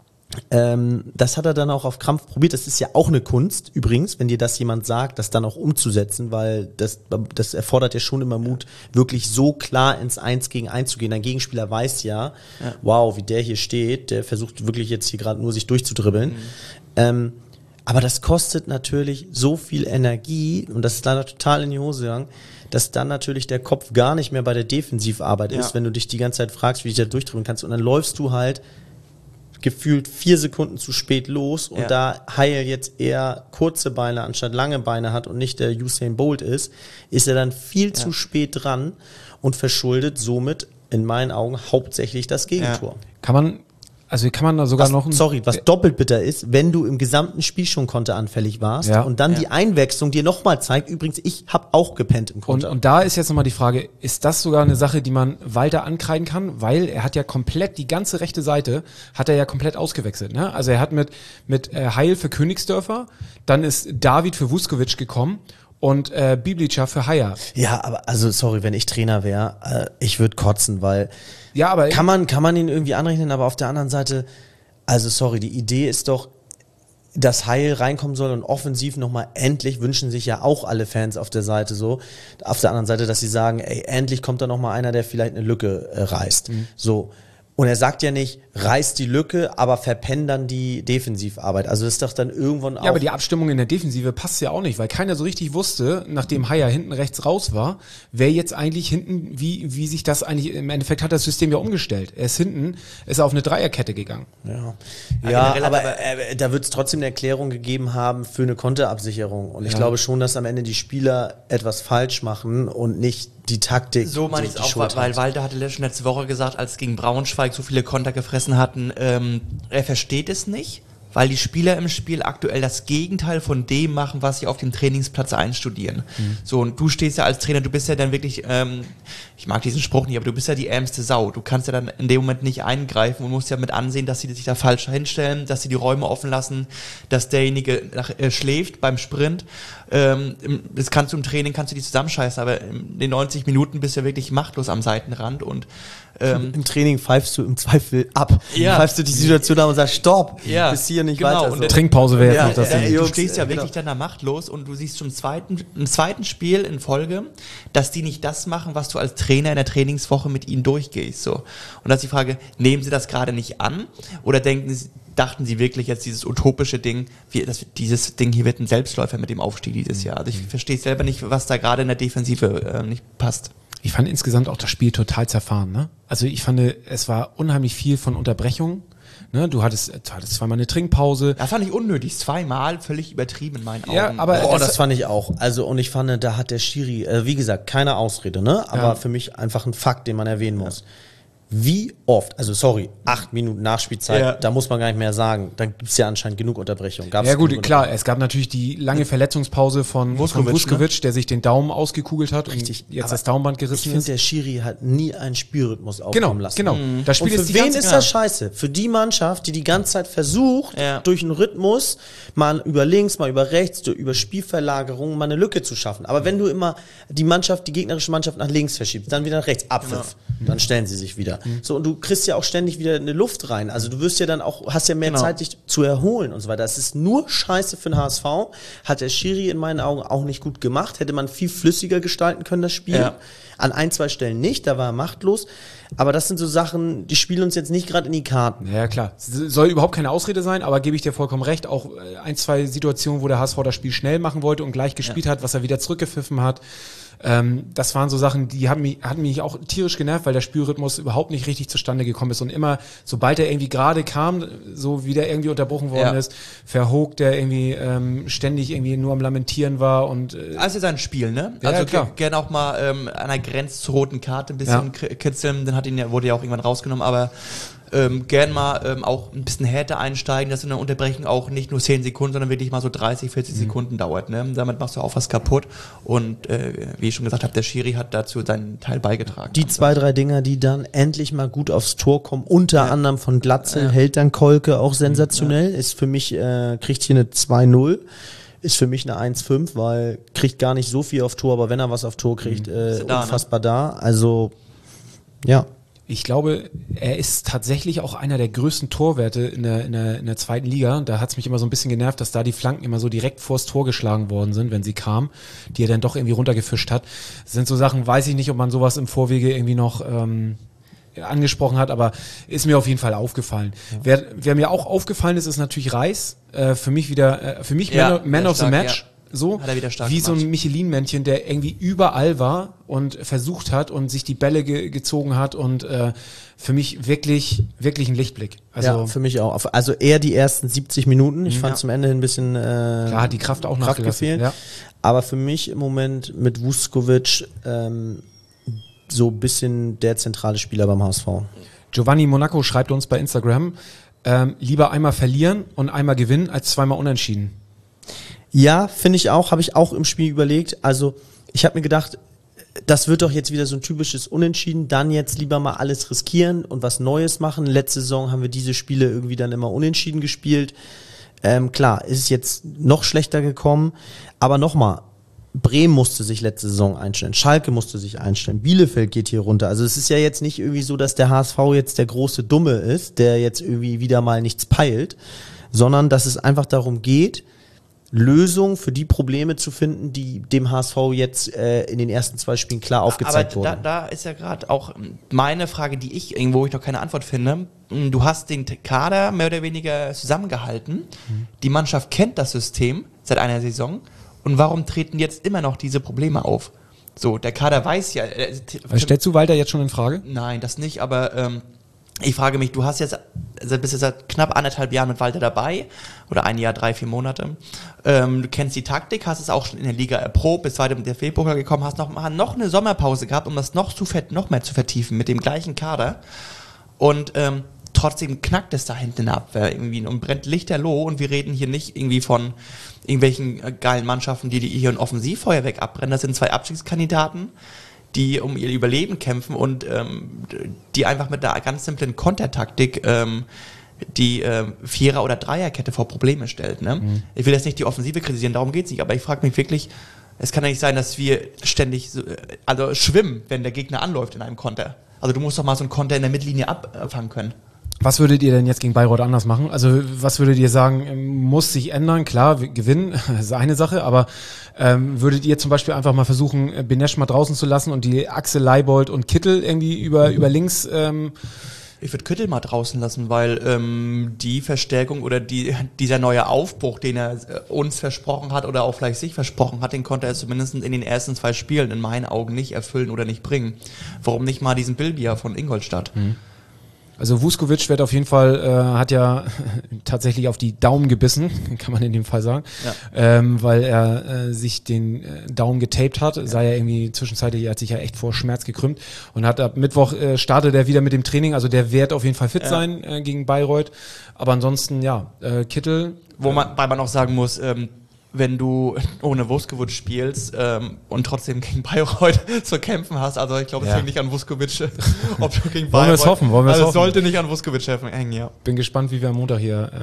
ähm, das hat er dann auch auf Krampf probiert. Das ist ja auch eine Kunst, übrigens, wenn dir das jemand sagt, das dann auch umzusetzen, weil das, das erfordert ja schon immer Mut, wirklich so klar ins Eins gegen Eins zu gehen. Dein Gegenspieler weiß ja, ja. wow, wie der hier steht, der versucht wirklich jetzt hier gerade nur sich durchzudribbeln. Mhm. Ähm, aber das kostet natürlich so viel Energie und das ist leider total in die Hose gegangen, dass dann natürlich der Kopf gar nicht mehr bei der Defensivarbeit ja. ist, wenn du dich die ganze Zeit fragst, wie du dich da durchdrücken kannst. Und dann läufst du halt gefühlt vier Sekunden zu spät los und ja. da Heil jetzt eher kurze Beine anstatt lange Beine hat und nicht der Usain Bolt ist, ist er dann viel ja. zu spät dran und verschuldet somit in meinen Augen hauptsächlich das Gegentor. Ja. Kann man Also kann man da sogar was, noch... Ein sorry, was doppelt bitter ist, wenn du im gesamten Spiel schon konteranfällig warst ja. und dann ja. die Einwechslung dir nochmal zeigt, übrigens, ich habe auch gepennt im Konter. Und, und da ist jetzt nochmal die Frage, ist das sogar eine Sache, die man Walter ankreiden kann? Weil er hat ja komplett, die ganze rechte Seite hat er ja komplett ausgewechselt. Ne? Also er hat mit, mit äh, Heil für Königsdörfer, dann ist David für Vuskovic gekommen und äh, Biblica für Haier. Ja, aber also sorry, wenn ich Trainer wäre, äh, ich würde kotzen, weil ja, aber kann man kann man ihn irgendwie anrechnen, aber auf der anderen Seite, also sorry, die Idee ist doch, dass Heil reinkommen soll und offensiv nochmal endlich, wünschen sich ja auch alle Fans auf der Seite so, auf der anderen Seite, dass sie sagen, ey, endlich kommt da nochmal einer, der vielleicht eine Lücke äh, reißt. Mhm. So. Und er sagt ja nicht, reißt die Lücke, aber verpennt dann die Defensivarbeit. Also das ist doch dann irgendwann auch... Ja, aber die Abstimmung in der Defensive passt ja auch nicht, weil keiner so richtig wusste, nachdem Haier hinten rechts raus war, wer jetzt eigentlich hinten, wie wie sich das eigentlich, im Endeffekt hat das System ja umgestellt. Er ist hinten, ist auf eine Dreierkette gegangen. Ja, ja, ja aber äh, da wird es trotzdem eine Erklärung gegeben haben für eine Konterabsicherung. Und ich ja. glaube schon, dass am Ende die Spieler etwas falsch machen und nicht die Taktik. So meine ich es auch, weil, weil Walter hatte schon letzte Woche gesagt, als gegen Braunschweig so viele Konter gefressen hatten, ähm, er versteht es nicht, weil die Spieler im Spiel aktuell das Gegenteil von dem machen, was sie auf dem Trainingsplatz einstudieren. Mhm. So, und du stehst ja als Trainer, du bist ja dann wirklich, ähm, ich mag diesen Spruch nicht, aber du bist ja die ärmste Sau. Du kannst ja dann in dem Moment nicht eingreifen und musst ja mit ansehen, dass sie sich da falsch hinstellen, dass sie die Räume offen lassen, dass derjenige nach, äh, schläft beim Sprint. Ähm, das kannst du im Training, kannst du die zusammenscheißen, aber in den neunzig Minuten bist du ja wirklich machtlos am Seitenrand und ähm, im Training pfeifst du im Zweifel ab. Ja. Pfeifst du die Situation ab und sagst, stopp, ja. bis hier nicht genau. weiter. Und so. Trinkpause wäre ja, jetzt noch das ja, Ding. ja, Du Jungs, stehst ja äh, wirklich genau. dann da machtlos und du siehst schon zweiten, im zweiten Spiel in Folge, dass die nicht das machen, was du als Trainer in der Trainingswoche mit ihnen durchgehst. So. Und da ist die Frage, nehmen sie das gerade nicht an oder denken sie, dachten sie wirklich jetzt dieses utopische Ding, wie, das, dieses Ding hier wird ein Selbstläufer mit dem Aufstieg dieses Jahr. Also ich verstehe selber nicht, was da gerade in der Defensive äh, nicht passt. Ich fand insgesamt auch das Spiel total zerfahren. Ne? Also ich fand, es war unheimlich viel von Unterbrechungen. Ne? Du hattest, du hattest zweimal eine Trinkpause. Das fand ich unnötig. Zweimal völlig übertrieben in meinen Augen. Ja, aber Boah, das, das fand ich auch. Also und ich fand, da hat der Schiri, äh, wie gesagt, keine Ausrede, ne? Aber ja. für mich einfach ein Fakt, den man erwähnen muss. Ja. Wie oft, also sorry, acht Minuten Nachspielzeit, ja. da muss man gar nicht mehr sagen, da gibt's ja anscheinend genug Unterbrechung. Gab's ja gut, klar, es gab natürlich die lange Verletzungspause von Vuskovic, ne? Der sich den Daumen ausgekugelt hat Richtig. und jetzt Aber das Daumenband gerissen ich find, ist. Ich finde, der Schiri hat nie einen Spielrhythmus aufkommen genau, lassen. Genau, mhm. das Spiel und für ist die wen ganze, ist ja. das scheiße? Für die Mannschaft, die die ganze Zeit versucht, ja. durch einen Rhythmus mal über links, mal über rechts, über Spielverlagerung mal eine Lücke zu schaffen. Aber wenn du immer die Mannschaft, die gegnerische Mannschaft nach links verschiebst, dann wieder nach rechts, Abpfiff, genau. dann stellen sie sich wieder. Mhm. So, und du kriegst ja auch ständig wieder eine Luft rein. Also du wirst ja dann auch, hast ja mehr genau. Zeit, dich zu erholen und so weiter. Das ist nur scheiße für den H S V. Hat der Schiri in meinen Augen auch nicht gut gemacht. Hätte man viel flüssiger gestalten können, das Spiel. Ja. An ein, zwei Stellen nicht, da war er machtlos. Aber das sind so Sachen, die spielen uns jetzt nicht gerade in die Karten. Ja, klar. Soll überhaupt keine Ausrede sein, aber gebe ich dir vollkommen recht. Auch ein, zwei Situationen, wo der H S V das Spiel schnell machen wollte und gleich gespielt ja. hat, was er wieder zurückgepfiffen hat. Ähm, das waren so Sachen, die haben mich, hatten mich auch tierisch genervt, weil der Spielrhythmus überhaupt nicht richtig zustande gekommen ist und immer, sobald er irgendwie gerade kam, so wie der irgendwie unterbrochen worden Ja. ist, Verhoog, der irgendwie ähm, ständig irgendwie nur am Lamentieren war und äh, Also sein Spiel, ne? Ja, also klar. ge- gerne auch mal ähm, an der Grenze zur roten Karte ein bisschen Ja. k- kitzeln, dann hat ihn ja, wurde ja auch irgendwann rausgenommen, aber ähm, gern mal ähm, auch ein bisschen härter einsteigen, dass so eine Unterbrechung auch nicht nur zehn Sekunden, sondern wirklich mal so dreißig, vierzig Mhm. Sekunden dauert, ne? Damit machst du auch was kaputt und äh, wie ich schon gesagt habe, der Schiri hat dazu seinen Teil beigetragen. Die zwei, drei Dinger, die dann endlich mal gut aufs Tor kommen, unter Ja. anderem von Glatzel, Ja. hält dann Kolke auch sensationell, ist für mich, äh, kriegt hier eine zwei null, ist für mich eine eins fünf, weil kriegt gar nicht so viel auf Tor, aber wenn er was auf Tor kriegt, äh, Ist er da, ne? unfassbar da, also, ja. ich glaube, er ist tatsächlich auch einer der größten Torwerte in der, in der, in der zweiten Liga. Da hat es mich immer so ein bisschen genervt, dass da die Flanken immer so direkt vors Tor geschlagen worden sind, wenn sie kamen, die er dann doch irgendwie runtergefischt hat. Das sind so Sachen, weiß ich nicht, ob man sowas im Vorwege irgendwie noch ähm, angesprochen hat, aber ist mir auf jeden Fall aufgefallen. Ja. Wer, wer mir auch aufgefallen ist, ist natürlich Reis. Äh, für mich wieder, äh, für mich Ja, Man, Man sehr of the stark, Match. ja. So, Hat er wieder stark wie so gemacht. ein Michelin-Männchen, der irgendwie überall war und versucht hat und sich die Bälle ge- gezogen hat und äh, für mich wirklich, wirklich ein Lichtblick. Also ja, für mich auch. Also eher die ersten siebzig Minuten. Ich Mhm. fand Ja. zum Ende ein bisschen äh, klar hat die Kraft auch Kraft nachgelassen. gefehlt. Ja. Aber für mich im Moment mit Vuskovic ähm, so ein bisschen der zentrale Spieler beim H S V. Giovanni Monaco schreibt uns bei Instagram, ähm, lieber einmal verlieren und einmal gewinnen, als zweimal unentschieden. Ja, finde ich auch, habe ich auch im Spiel überlegt. Also ich habe mir gedacht, das wird doch jetzt wieder so ein typisches Unentschieden, dann jetzt lieber mal alles riskieren und was Neues machen. Letzte Saison haben wir diese Spiele irgendwie dann immer unentschieden gespielt. Ähm, klar, ist es jetzt noch schlechter gekommen, aber nochmal, Bremen musste sich letzte Saison einstellen, Schalke musste sich einstellen, Bielefeld geht hier runter. Also es ist ja jetzt nicht irgendwie so, dass der H S V jetzt der große Dumme ist, der jetzt irgendwie wieder mal nichts peilt, sondern dass es einfach darum geht, Lösungen für die Probleme zu finden, die dem H S V jetzt äh, in den ersten zwei Spielen klar aufgezeigt Aber da, wurden. da ist ja gerade auch meine Frage, die ich irgendwo ich noch keine Antwort finde. Du hast den Kader mehr oder weniger zusammengehalten. Mhm. Die Mannschaft kennt das System seit einer Saison. Und warum treten jetzt immer noch diese Probleme auf? So, der Kader weiß ja. Äh, Also stellst du Walter jetzt schon in Frage? Nein, das nicht, aber ähm, ich frage mich, du hast jetzt, also bist jetzt seit knapp anderthalb Jahren mit Walter dabei, oder ein Jahr, drei, vier Monate. Ähm, du kennst die Taktik, hast es auch schon in der Liga erprobt, bist weiter mit der D F B-Pokal gekommen, hast noch, noch eine Sommerpause gehabt, um das noch, zu, noch mehr zu vertiefen mit dem gleichen Kader. Und ähm, trotzdem knackt es da hinten in der Abwehr irgendwie und brennt lichterloh und wir reden hier nicht irgendwie von irgendwelchen äh, geilen Mannschaften, die, die hier ein Offensivfeuerwerk abbrennen. Das sind zwei Abstiegskandidaten, die um ihr Überleben kämpfen und ähm, die einfach mit einer ganz simplen Kontertaktik ähm, die ähm, Vierer- oder Dreierkette vor Probleme stellt. Ne? Mhm. Ich will jetzt nicht die Offensive kritisieren, darum geht's nicht, aber ich frage mich wirklich, es kann ja nicht sein, dass wir ständig so, also schwimmen, wenn der Gegner anläuft in einem Konter. Also du musst doch mal so einen Konter in der Mittellinie abfangen können. Was würdet ihr denn jetzt gegen Bayreuth anders machen? Also was würdet ihr sagen, muss sich ändern? Klar, gewinnen ist eine Sache, aber ähm, würdet ihr zum Beispiel einfach mal versuchen, Benesch mal draußen zu lassen und die Achse Leibold und Kittel irgendwie über, über links ähm Ich würde Kittel mal draußen lassen, weil ähm, die Verstärkung oder die, dieser neue Aufbruch, den er äh, uns versprochen hat oder auch vielleicht sich versprochen hat, den konnte er zumindest in den ersten zwei Spielen in meinen Augen nicht erfüllen oder nicht bringen. Warum nicht mal diesen Bilbia von Ingolstadt? Mhm. Also Vuskovic wird auf jeden Fall, äh, hat ja tatsächlich auf die Daumen gebissen, kann man in dem Fall sagen, ja. ähm, weil er äh, sich den äh, Daumen getaped hat, ja. sei er irgendwie zwischenzeitlich, er hat sich ja echt vor Schmerz gekrümmt und hat ab Mittwoch äh, startet er wieder mit dem Training, also der wird auf jeden Fall fit ja. sein äh, gegen Bayreuth, aber ansonsten ja, äh, Kittel. Wo man, weil man auch sagen muss, ähm, wenn du ohne Vuskovic spielst ähm, und trotzdem gegen Bayreuth zu kämpfen hast, also ich glaube, es ja. hängt nicht an Vuskovic, ob du gegen Bayreuth... Wollen wir es hoffen, wollen wir es also hoffen. Es sollte nicht an Vuskovic hängen, ja. Bin gespannt, wie wir am Montag hier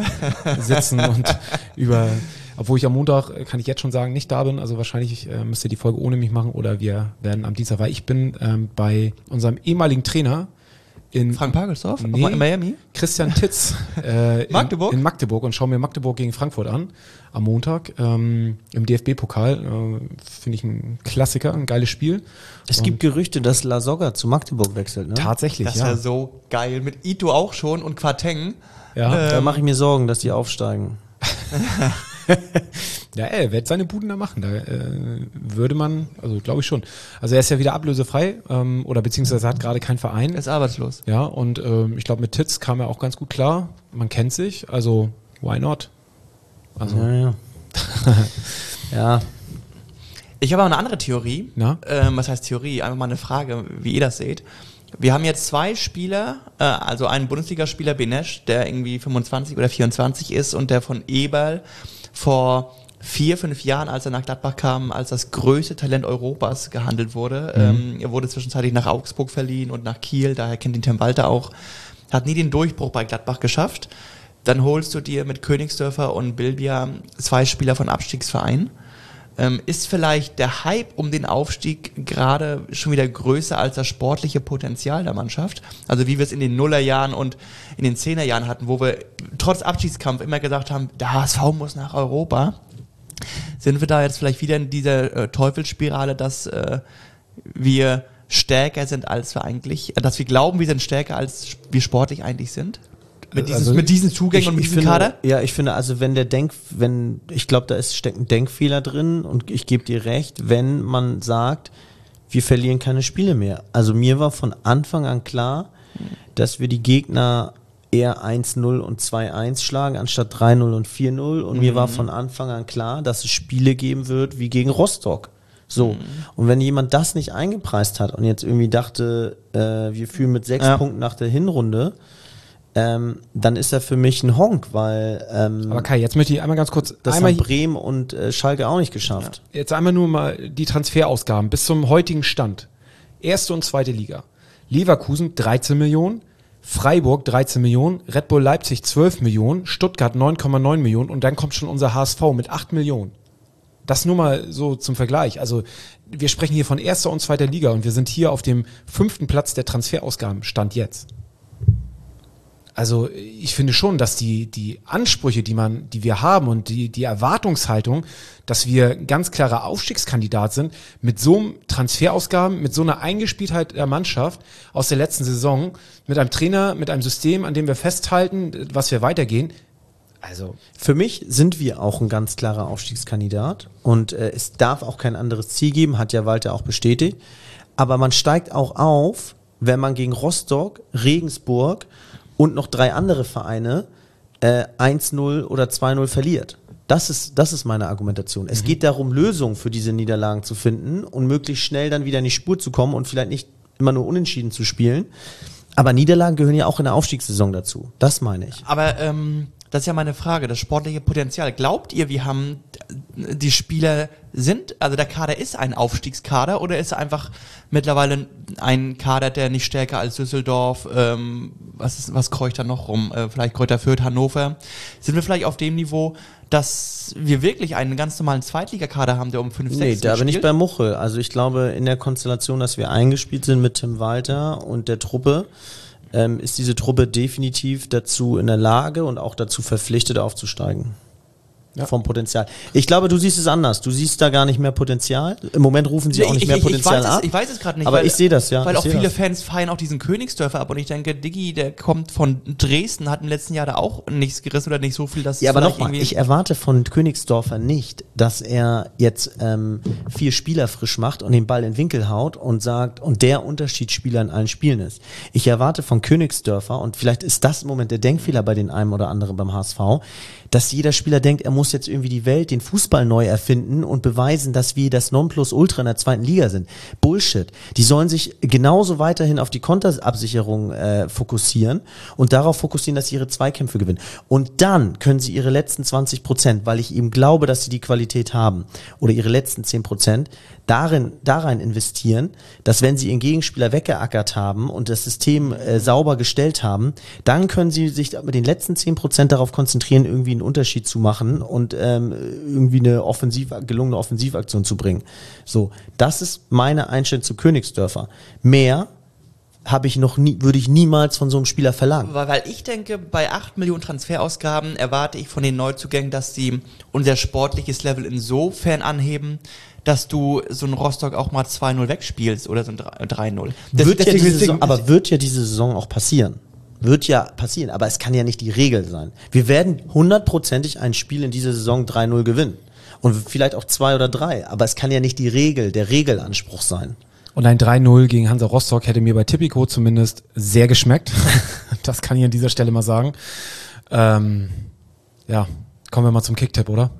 äh, sitzen und über... Obwohl ich am Montag, kann ich jetzt schon sagen, nicht da bin, also wahrscheinlich äh, müsst ihr die Folge ohne mich machen oder wir werden am Dienstag, weil ich bin ähm, bei unserem ehemaligen Trainer in Frank Pagelsdorf? Nee, in Miami? Christian Titz äh, in, Magdeburg? in Magdeburg und schaue mir Magdeburg gegen Frankfurt an am Montag ähm, im D F B-Pokal. Äh, Finde ich ein Klassiker, ein geiles Spiel. Es und gibt Gerüchte, dass La Soga zu Magdeburg wechselt, ne? Tatsächlich, das ja. Das wäre so geil. Mit Ito auch schon und Quateng. Ja. Ähm, da mache ich mir Sorgen, dass die aufsteigen. Ja, er wird seine Buden da machen. Da äh, würde man, also glaube ich schon. Also er ist ja wieder ablösefrei ähm, oder beziehungsweise hat gerade keinen Verein. Er ist arbeitslos. Ja, und ähm, ich glaube mit Titz kam er auch ganz gut klar. Man kennt sich, also why not? Also Ja, ja. ja. Ich habe auch eine andere Theorie. Na? Ähm, was heißt Theorie? Einfach mal eine Frage, wie ihr das seht. Wir haben jetzt zwei Spieler, äh, also einen Bundesligaspieler, Benesch, der irgendwie fünfundzwanzig oder vierundzwanzig ist und der von Eberl vor vier, fünf Jahren, als er nach Gladbach kam, als das größte Talent Europas gehandelt wurde. Mhm. Ähm, er wurde zwischenzeitlich nach Augsburg verliehen und nach Kiel, daher kennt ihn Tim Walter auch. Hat nie den Durchbruch bei Gladbach geschafft. Dann holst du dir mit Königsdörfer und Bilbia zwei Spieler von Abstiegsvereinen. Ähm, ist vielleicht der Hype um den Aufstieg gerade schon wieder größer als das sportliche Potenzial der Mannschaft? Also wie wir es in den Nullerjahren und in den Zehnerjahren hatten, wo wir trotz Abstiegskampf immer gesagt haben, der H S V muss nach Europa. Sind wir da jetzt vielleicht wieder in dieser äh, Teufelsspirale, dass äh, wir stärker sind, als wir eigentlich, äh, dass wir glauben, wir sind stärker, als wir sportlich eigentlich sind? Mit diesen, Also mit diesen Zugängen ich, und mit ich diesem finde, Kader? Ja, ich finde, also wenn der Denk, wenn, ich glaube, da ist, steckt ein Denkfehler drin und ich gebe dir recht, wenn man sagt, wir verlieren keine Spiele mehr. Also mir war von Anfang an klar, dass wir die Gegner eher eins null und zwei eins schlagen, anstatt drei null und vier null. Und mhm. mir war von Anfang an klar, dass es Spiele geben wird wie gegen Rostock. So. Mhm. Und wenn jemand das nicht eingepreist hat und jetzt irgendwie dachte, äh, wir führen mit sechs ja. Punkten nach der Hinrunde, ähm, dann ist er für mich ein Honk, weil ähm, aber Kai, jetzt möchte ich einmal ganz kurz das einmal haben Bremen und äh, Schalke auch nicht geschafft. Ja. Jetzt einmal nur mal die Transferausgaben bis zum heutigen Stand. Erste und zweite Liga. Leverkusen dreizehn Millionen, Freiburg dreizehn Millionen, Red Bull Leipzig zwölf Millionen, Stuttgart neun Komma neun Millionen und dann kommt schon unser H S V mit acht Millionen. Das nur mal so zum Vergleich. Also wir sprechen hier von erster und zweiter Liga und wir sind hier auf dem fünften Platz der Transferausgaben, Stand jetzt. Also ich finde schon, dass die, die Ansprüche, die man, die wir haben und die, die Erwartungshaltung, dass wir ganz klarer Aufstiegskandidat sind, mit so einem Transferausgaben, mit so einer Eingespieltheit der Mannschaft aus der letzten Saison, mit einem Trainer, mit einem System, an dem wir festhalten, was wir weitergehen. Also für mich sind wir auch ein ganz klarer Aufstiegskandidat und äh, es darf auch kein anderes Ziel geben, hat ja Walter auch bestätigt. Aber man steigt auch auf, wenn man gegen Rostock, Regensburg und noch drei andere Vereine äh, eins null oder zwei null verliert. Das ist, das ist meine Argumentation. Es mhm. geht darum, Lösungen für diese Niederlagen zu finden und möglichst schnell dann wieder in die Spur zu kommen und vielleicht nicht immer nur unentschieden zu spielen. Aber Niederlagen gehören ja auch in der Aufstiegssaison dazu. Das meine ich. Aber ähm, das ist ja meine Frage, das sportliche Potenzial. Glaubt ihr, wir haben, die Spieler sind, also der Kader ist ein Aufstiegskader oder ist er einfach mittlerweile ein Kader, der nicht stärker als Düsseldorf, ähm, was, ist, was kreucht da noch rum, äh, vielleicht Kräuter Fürth, Hannover. Sind wir vielleicht auf dem Niveau, dass wir wirklich einen ganz normalen Zweitligakader haben, der um fünf, sechs Nee, da bin spielt? ich bei Muchel. Also ich glaube, in der Konstellation, dass wir eingespielt sind mit Tim Walter und der Truppe, ähm, ist diese Truppe definitiv dazu in der Lage und auch dazu verpflichtet aufzusteigen. Ja. Vom Potenzial. Ich glaube, du siehst es anders. Du siehst da gar nicht mehr Potenzial. Im Moment rufen sie auch nicht ich, mehr ich, Potenzial ich weiß ab. Es, ich weiß es gerade nicht. Aber weil, ich sehe das, ja. Weil ich auch viele das. Fans feiern auch diesen Königsdörfer ab und ich denke, Diggi, der kommt von Dresden, hat im letzten Jahr da auch nichts gerissen oder nicht so viel, dass Ja, aber nochmal, ich erwarte von Königsdörfer nicht, dass er jetzt ähm, vier Spieler frisch macht und den Ball in den Winkel haut und sagt, und der Unterschiedsspieler in allen Spielen ist. Ich erwarte von Königsdörfer, und vielleicht ist das im Moment der Denkfehler bei den einen oder anderen beim H S V, dass jeder Spieler denkt, er muss jetzt irgendwie die Welt, den Fußball neu erfinden und beweisen, dass wir das Nonplusultra in der zweiten Liga sind. Bullshit. Die sollen sich genauso weiterhin auf die Konterabsicherung äh, fokussieren und darauf fokussieren, dass sie ihre Zweikämpfe gewinnen. Und dann können sie ihre letzten zwanzig Prozent, weil ich eben glaube, dass sie die Qualität haben, oder ihre letzten zehn Prozent, darin, darein investieren, dass wenn sie ihren Gegenspieler weggeackert haben und das System äh, sauber gestellt haben, dann können sie sich mit den letzten zehn Prozent darauf konzentrieren, irgendwie einen Unterschied zu machen und ähm, irgendwie eine offensiv, gelungene Offensivaktion zu bringen. So, das ist meine Einstellung zu Königsdörfer. Mehr habe ich noch nie, würde ich niemals von so einem Spieler verlangen. Weil ich denke, bei acht Millionen Transferausgaben erwarte ich von den Neuzugängen, dass sie unser sportliches Level insofern anheben, dass du so ein Rostock auch mal zwei null wegspielst oder so ein drei null. Wird ja diese Saison, aber wird ja diese Saison auch passieren. Wird ja passieren, aber es kann ja nicht die Regel sein. Wir werden hundertprozentig ein Spiel in dieser Saison drei null gewinnen. Und vielleicht auch zwei oder drei. Aber es kann ja nicht die Regel, der Regelanspruch sein. Und ein drei null gegen Hansa Rostock hätte mir bei Tipico zumindest sehr geschmeckt. Das kann ich an dieser Stelle mal sagen. Ähm, ja, kommen wir mal zum Kicktipp, oder?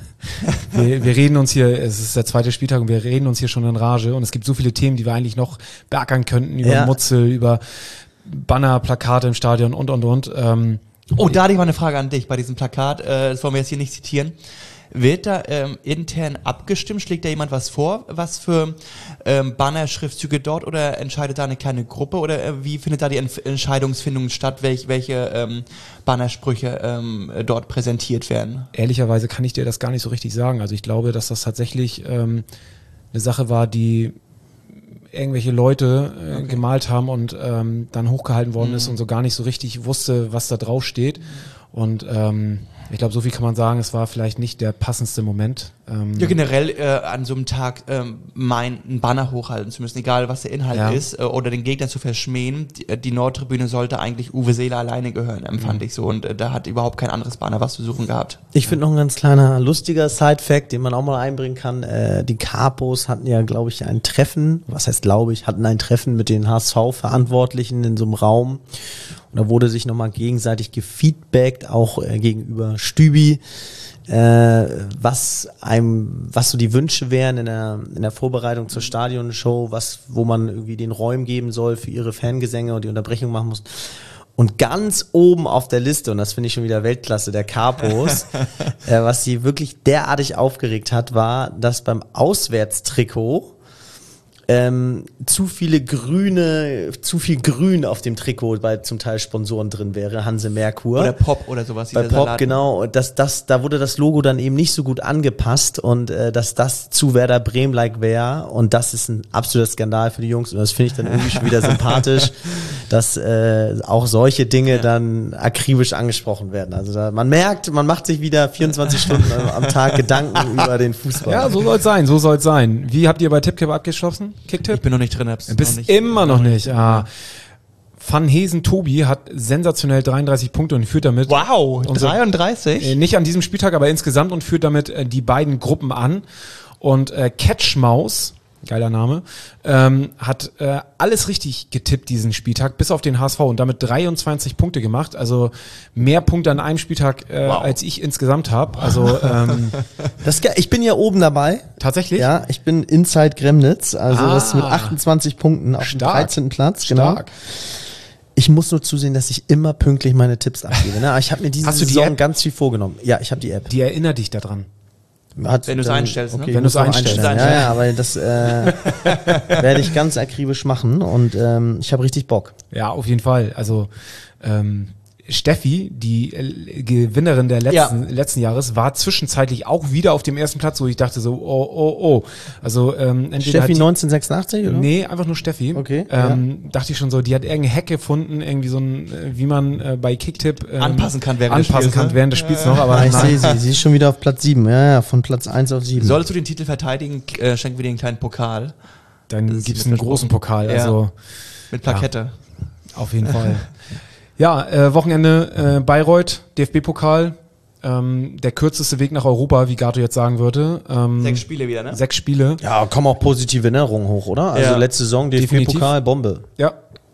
Wir, wir reden uns hier, es ist der zweite Spieltag und wir reden uns hier schon in Rage und es gibt so viele Themen, die wir eigentlich noch beackern könnten, über Ja. Mutzel, über Banner, Plakate im Stadion und, und, und. Ähm, Oh, da hatte ich mal eine Frage an dich bei diesem Plakat, äh, das wollen wir jetzt hier nicht zitieren. Wird da ähm, intern abgestimmt? Schlägt da jemand was vor, was für ähm, Banner-Schriftzüge dort oder entscheidet da eine kleine Gruppe oder äh, wie findet da die Entf- Entscheidungsfindung statt, welch, welche ähm, Bannersprüche ähm, dort präsentiert werden? ehrlicherweise kann ich dir das gar nicht so richtig sagen. Also ich glaube, dass das tatsächlich ähm, eine Sache war, die irgendwelche Leute äh, Okay. gemalt haben und ähm, dann hochgehalten worden Mhm. ist und so gar nicht so richtig wusste, was da drauf steht. Und ähm, ich glaube, so viel kann man sagen, es war vielleicht nicht der passendste Moment. Ähm, Ja, generell äh, an so einem Tag ähm, mein einen Banner hochhalten zu müssen, egal was der Inhalt Ja. ist, äh, oder den Gegner zu verschmähen. Die, äh, die Nordtribüne sollte eigentlich Uwe Seeler alleine gehören, empfand ich so. Und äh, da hat überhaupt kein anderes Banner was zu suchen gehabt. Ich finde noch ein ganz kleiner, lustiger Side-Fact, den man auch mal einbringen kann. Äh, die Capos hatten ja, glaube ich, ein Treffen, was heißt glaube ich, hatten ein Treffen mit den H S V-Verantwortlichen in so einem Raum. Und da wurde sich nochmal gegenseitig gefeedbackt, auch äh, gegenüber Stübi, äh, was einem, was so die Wünsche wären in der, in der Vorbereitung zur Stadionshow, was, wo man irgendwie den Räumen geben soll für ihre Fangesänge und die Unterbrechung machen muss. Und ganz oben auf der Liste, und das finde ich schon wieder Weltklasse, der Capos, äh, was sie wirklich derartig aufgeregt hat, war, dass beim Auswärtstrikot ähm, zu viele grüne, zu viel Grün auf dem Trikot bei zum Teil Sponsoren drin wäre, Hanse Merkur. Oder Pop oder sowas. Bei dieser Pop, Salat. genau. Und das, das, da wurde das Logo dann eben nicht so gut angepasst und äh, dass das zu Werder Bremen-like wäre. Und das ist ein absoluter Skandal für die Jungs. Und das finde ich dann irgendwie schon wieder sympathisch, dass äh, auch solche Dinge Ja. dann akribisch angesprochen werden. Also da, man merkt, man macht sich wieder vierundzwanzig Stunden am Tag Gedanken über den Fußball. ja, so soll es sein, so soll es sein. Wie habt ihr bei Tippkipp abgeschlossen? Kicktipp? Ich bin noch nicht drin. Hab's Du bist noch nicht, immer noch nicht. Ah. Van Hesen Tobi hat sensationell dreiunddreißig Punkte und führt damit Wow, Unser- dreiunddreißig? äh, nicht an diesem Spieltag, aber insgesamt und führt damit äh, die beiden Gruppen an. Und äh, Catchmaus, geiler Name, ähm, hat äh, alles richtig getippt diesen Spieltag, bis auf den H S V und damit dreiundzwanzig Punkte gemacht. Also mehr Punkte an einem Spieltag, äh, Wow. als ich insgesamt habe. Also ähm, Das, ist ge- ich bin ja oben dabei. tatsächlich. Ja, ich bin Inside Gremnitz, also Ah. das mit achtundzwanzig Punkten auf dem Stark. dreizehnten Platz. Genau. Stark. Ich muss nur zusehen, dass ich immer pünktlich meine Tipps abgebe. Ne? Aber ich habe mir diese Hast du die Saison App? ganz viel vorgenommen. Ja, ich habe die App. Die erinnert dich daran. Hat Wenn du's dann- einstellst, ne? okay, Wenn ich muss du's noch einstellst. einstellen. Ja, ja, aber das äh, werde ich ganz akribisch machen und ähm, ich habe richtig Bock. Ja, auf jeden Fall. Also ähm, Steffi, die äh, Gewinnerin der letzten, letzten Jahres, war zwischenzeitlich auch wieder auf dem ersten Platz, wo ich dachte so, oh, oh, oh. Also ähm, entweder Steffi hat die, neunzehnhundertsechsundachtzig, oder? Nee, einfach nur Steffi. Okay, Ähm, Dachte ich schon so, die hat irgendeinen Hack gefunden, irgendwie so ein, äh, wie man äh, bei Kicktipp ähm, Anpassen kann während des anpassen Spiels, kann ne? während des Spiels noch, aber Ah, ich sehe nein. sie. Sie ist schon wieder auf Platz sieben. Ja, ja, von Platz eins auf sieben. Solltest du den Titel verteidigen, äh, schenken wir dir einen kleinen Pokal Dann Das ist gibt's mir einen großen Pokal. Ja. Also mit Plakette. auf jeden Fall. Ja, äh, Wochenende äh, Bayreuth, D F B-Pokal. Ähm, der kürzeste Weg nach Europa, wie Gato jetzt sagen würde. Ähm, Sechs Spiele wieder, ne? Sechs Spiele. Ja, kommen auch positive Erinnerungen hoch, oder? Also Ja. letzte Saison D F Definitiv. B-Pokal, Bombe. Ja.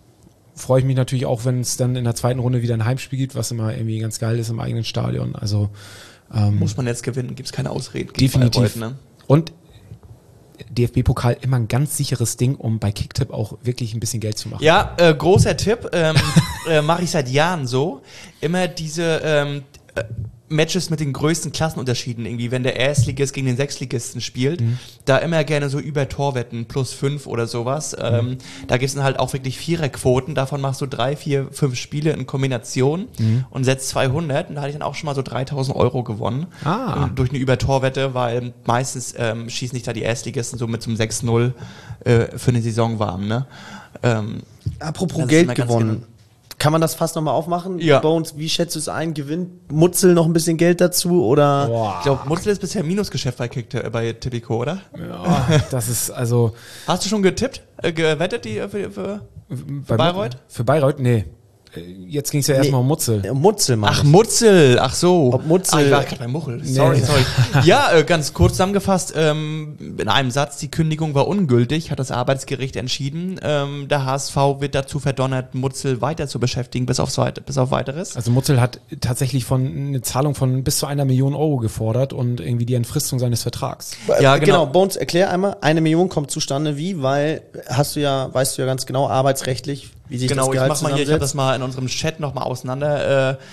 Freue ich mich natürlich auch, wenn es dann in der zweiten Runde wieder ein Heimspiel gibt, was immer irgendwie ganz geil ist im eigenen Stadion. Also ähm, Muss man jetzt gewinnen, gibt's keine Ausreden. gegen definitiv. Bayreuth, ne? Und D F B-Pokal immer ein ganz sicheres Ding, um bei Kicktipp auch wirklich ein bisschen Geld zu machen. Ja, äh, großer Tipp, ähm, äh, mache ich seit Jahren so. Immer diese ähm, äh, Matches mit den größten Klassenunterschieden, irgendwie, wenn der Erstligist gegen den Sechstligisten spielt, Mhm. da immer gerne so über Torwetten, plus fünf oder sowas. Ähm, da gibt's dann halt auch wirklich Viererquoten, davon machst du drei, vier, fünf Spiele in Kombination Mhm. und setzt zweihundert und da hatte ich dann auch schon mal so dreitausend Euro gewonnen. Ah. Äh, durch eine Übertorwette, weil meistens ähm, schießen nicht da die Erstligisten so mit zum sechs null äh, für eine Saison warm, ne? Ähm, Apropos Das ist Geld immer ganz gewonnen. genau. Kann man das fast nochmal aufmachen? Ja. Bones, wie schätzt du es ein? Gewinnt Mutzel noch ein bisschen Geld dazu oder? Ich glaube, Mutzel ist bisher Minusgeschäft bei, Kick, äh, bei Tipico, oder? Ja, das ist also Hast du schon getippt? Äh, gewettet die äh, für, für bei Bayreuth? Für Bayreuth, nee. jetzt ging es ja erstmal Nee. um Mutzel. Äh, Mutzel, Mann. Ach, Mutzel, ach so. Ob Mutzel- Ah, ich war gerade bei Muchel. Sorry, Nee. sorry. Ja, äh, ganz kurz zusammengefasst, ähm, in einem Satz, die Kündigung war ungültig, hat das Arbeitsgericht entschieden. Ähm, der H S V wird dazu verdonnert, Mutzel weiter zu beschäftigen, bis, aufs Weit- bis auf weiteres. Also Mutzel hat tatsächlich von eine Zahlung von bis zu einer Million Euro gefordert und irgendwie die Entfristung seines Vertrags. Ja, Äh, genau. genau. Bones, erklär einmal, eine Million kommt zustande wie, weil hast du ja, weißt du ja ganz genau, arbeitsrechtlich, wie sich Genau, das ich Gehalt mach mal hier, ich habe das zusammensetzt. mal in unserem Chat nochmal auseinander äh,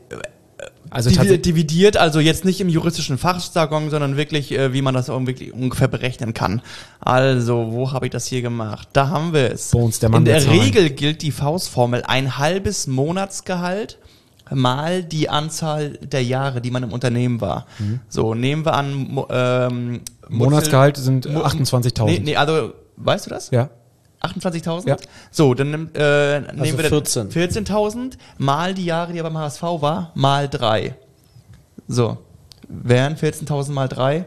Also divi- tatsächlich, dividiert, also jetzt nicht im juristischen Fachjargon, sondern wirklich, äh, wie man das auch wirklich ungefähr berechnen kann. Also, wo habe ich das hier gemacht? Da haben wir es. Bones, der Mann In der der Zahlen. Regel gilt die Faustformel ein halbes Monatsgehalt mal die Anzahl der Jahre, die man im Unternehmen war. So, nehmen wir an, Mo- ähm, Monatsgehalt sind Mo- achtundzwanzigtausend. Nee, nee, also, weißt du das? Ja. achtundzwanzigtausend? Ja. So, dann nimm, äh, nehmen wir dann vierzehn. vierzehntausend mal die Jahre, die er beim H S V war, mal drei. So, wären vierzehntausend mal drei.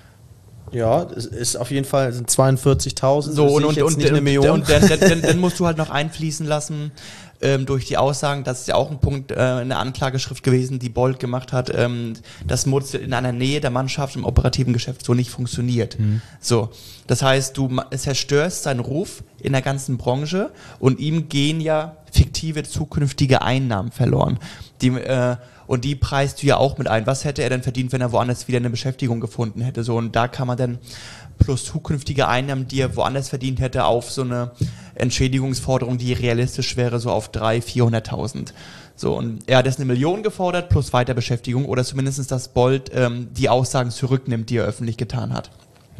Ja, es ist auf jeden Fall sind zweiundvierzigtausend. So, das und, sehe und, ich jetzt und, nicht eine und, Million. und dann, dann, dann, dann musst du halt noch einfließen lassen ähm, durch die Aussagen, das ist ja auch ein Punkt äh, in der Anklageschrift gewesen, die Bold gemacht hat, ähm, dass Mutzel in einer Nähe der Mannschaft im operativen Geschäft so nicht funktioniert. So, das heißt, du ma- zerstörst seinen Ruf in der ganzen Branche und ihm gehen ja fiktive zukünftige Einnahmen verloren. Die, äh, und die preist du ja auch mit ein. Was hätte er denn verdient, wenn er woanders wieder eine Beschäftigung gefunden hätte? So, und da kann man dann plus zukünftige Einnahmen, die er woanders verdient hätte, auf so eine Entschädigungsforderung, die realistisch wäre, so auf dreihunderttausend, vierhunderttausend. So, und er hat jetzt eine Million gefordert plus Weiterbeschäftigung oder zumindest, dass Bold ähm, die Aussagen zurücknimmt, die er öffentlich getan hat.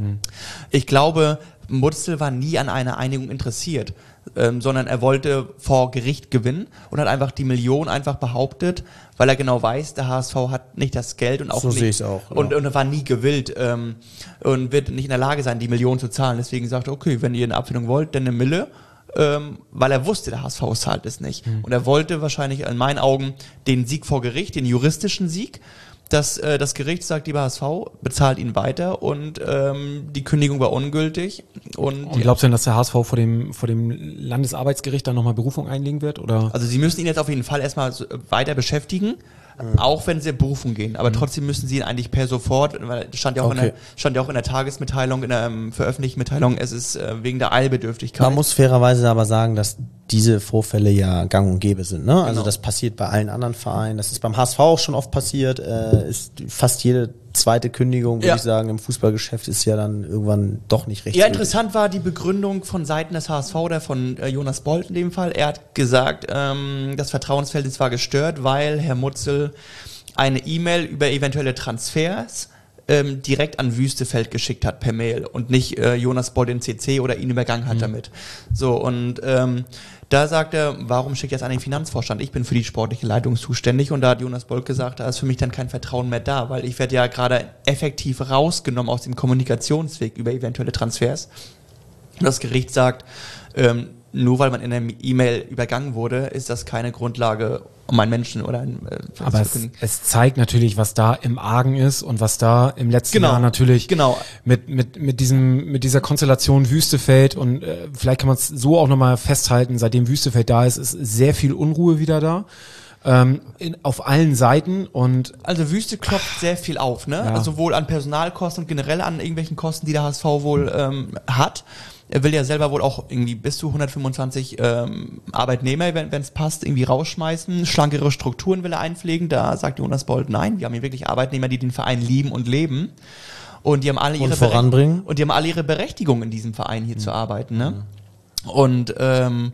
Ich glaube, Mutzel war nie an einer Einigung interessiert, ähm, sondern er wollte vor Gericht gewinnen und hat einfach die Million einfach behauptet, weil er genau weiß, der H S V hat nicht das Geld und auch So nicht, sehe ich's auch, ja. und, und er war nie gewillt ähm, und wird nicht in der Lage sein, die Million zu zahlen. Deswegen sagte er, okay, wenn ihr eine Abfindung wollt, dann eine Mille. Ähm, weil er wusste, der H S V zahlt es nicht. Und er wollte wahrscheinlich in meinen Augen den Sieg vor Gericht, den juristischen Sieg, dass äh, das Gericht sagt, lieber H S V, bezahlt ihn weiter und ähm, die Kündigung war ungültig. Und, Und glaubst du denn, dass der H S V vor dem, vor dem Landesarbeitsgericht dann nochmal Berufung einlegen wird? Oder? also sie müssen ihn jetzt auf jeden Fall erstmal so, äh, weiter beschäftigen, auch wenn sie in Berufung gehen. Aber trotzdem müssen sie ihn eigentlich per sofort, weil es stand ja auch, in, Okay. der, stand ja auch in der Tagesmitteilung, in der ähm, veröffentlichten Mitteilung, es ist äh, wegen der Eilbedürftigkeit. Man muss fairerweise aber sagen, dass diese Vorfälle ja gang und gäbe sind. Ne? Also Genau. das passiert bei allen anderen Vereinen. Das ist beim H S V auch schon oft passiert. Äh, ist fast jede zweite Kündigung, würde Ja. ich sagen, im Fußballgeschäft ist ja dann irgendwann doch nicht recht. Ja, interessant war die Begründung von Seiten des H S V oder von äh, Jonas Bold in dem Fall. Er hat gesagt, ähm, das Vertrauensverhältnis war gestört, weil Herr Mutzel eine E-Mail über eventuelle Transfers ähm, direkt an Wüstefeld geschickt hat per Mail und nicht äh, Jonas Bold in C C oder ihn übergangen hat damit. So, und ähm, da sagt er, warum schickt er es an den Finanzvorstand? Ich bin für die sportliche Leitung zuständig und da hat Jonas Bold gesagt, da ist für mich dann kein Vertrauen mehr da, weil ich werde ja gerade effektiv rausgenommen aus dem Kommunikationsweg über eventuelle Transfers. Das Gericht sagt, ähm, nur weil man in einer E-Mail übergangen wurde, ist das keine Grundlage, um einen Menschen oder einen äh, Aber zu es, kündigen. es zeigt natürlich, was da im Argen ist und was da im letzten Genau, Jahr natürlich genau. mit, mit, mit, diesem, mit dieser Konstellation Wüstefeld und äh, vielleicht kann man es so auch nochmal festhalten, seitdem Wüstefeld da ist, ist sehr viel Unruhe wieder da. Ähm, in, auf allen Seiten und Also Wüste klopft sehr viel auf, ne? Ja. Also sowohl an Personalkosten und generell an irgendwelchen Kosten, die der H S V wohl ähm, hat. Er will ja selber wohl auch irgendwie bis zu hundertfünfundzwanzig ähm, Arbeitnehmer, wenn es passt, irgendwie rausschmeißen. Schlankere Strukturen will er einpflegen. Da sagt Jonas Bold, nein, wir haben hier wirklich Arbeitnehmer, die den Verein lieben und leben. Und die haben alle ihre voranbringen. Berech- und die haben alle ihre Berechtigung in diesem Verein hier zu arbeiten, ne? Und ähm,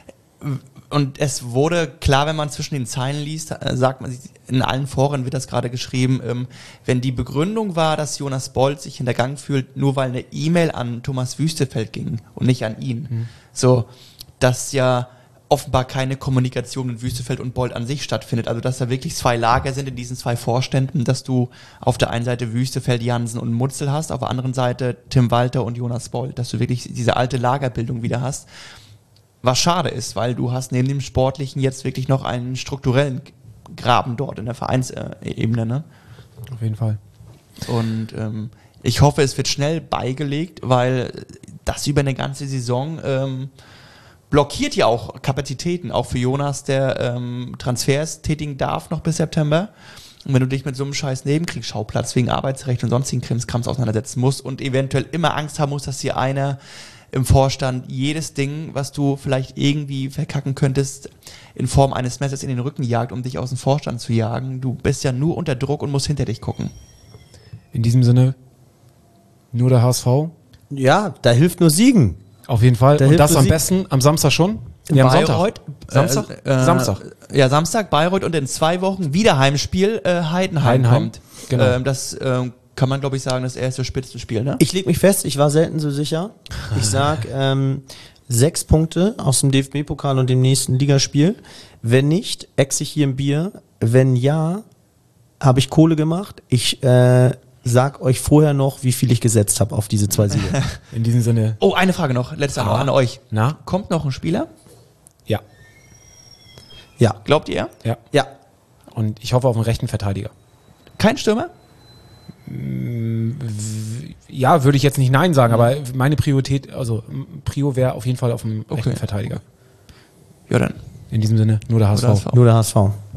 und es wurde klar, wenn man zwischen den Zeilen liest, äh, sagt man, in allen Foren wird das gerade geschrieben, ähm, wenn die Begründung war, dass Jonas Bold sich hintergangen fühlt, nur weil eine E-Mail an Thomas Wüstefeld ging und nicht an ihn. Mhm. So, dass ja offenbar keine Kommunikation mit Wüstefeld und Bold an sich stattfindet. Also, dass da wirklich zwei Lager sind in diesen zwei Vorständen, dass du auf der einen Seite Wüstefeld, Jansen und Mutzel hast, auf der anderen Seite Tim Walter und Jonas Bold, dass du wirklich diese alte Lagerbildung wieder hast. Was schade ist, weil du hast neben dem Sportlichen jetzt wirklich noch einen strukturellen Graben dort in der Vereinsebene, ne? auf jeden Fall. Und ähm, ich hoffe, es wird schnell beigelegt, weil das über eine ganze Saison ähm, blockiert ja auch Kapazitäten, auch für Jonas, der ähm, Transfers tätigen darf noch bis September. Und wenn du dich mit so einem scheiß Nebenkriegsschauplatz wegen Arbeitsrecht und sonstigen Krimskrams auseinandersetzen musst und eventuell immer Angst haben musst, dass dir einer im Vorstand jedes Ding, was du vielleicht irgendwie verkacken könntest, in Form eines Messers in den Rücken jagt, um dich aus dem Vorstand zu jagen. Du bist ja nur unter Druck und musst hinter dich gucken. In diesem Sinne, nur der H S V. Ja, da hilft nur Siegen. Auf jeden Fall. Da Und hilft das nur am Sieg. besten am Samstag schon? Nee, am Bayreuth, Sonntag. Samstag? Äh, äh, Samstag. Ja, Samstag, Bayreuth und in zwei Wochen wieder Heimspiel, äh, Heidenheim, Heidenheim, kommt. genau. Ähm, das ähm, kann man, glaube ich, sagen, das erste Spitzenspiel, ne? Ich leg mich fest, ich war selten so sicher. Ich sag ähm, sechs Punkte aus dem D F B-Pokal und dem nächsten Ligaspiel. Wenn nicht, ex ich hier ein Bier. Wenn ja, habe ich Kohle gemacht. Ich äh, sag euch vorher noch, wie viel ich gesetzt habe auf diese zwei Siege. In diesem Sinne. Oh, eine Frage noch, letzte noch Ah. an euch. Na? Kommt noch ein Spieler? Ja. Ja, Glaubt ihr? Ja. ja. Und ich hoffe auf einen rechten Verteidiger. Kein Stürmer? Ja, würde ich jetzt nicht Nein sagen, aber meine Priorität, also Prio wäre auf jeden Fall auf einen rechten Okay. Verteidiger. Ja, dann. In diesem Sinne, nur der H S V. Nur der H S V. Nur der H S V.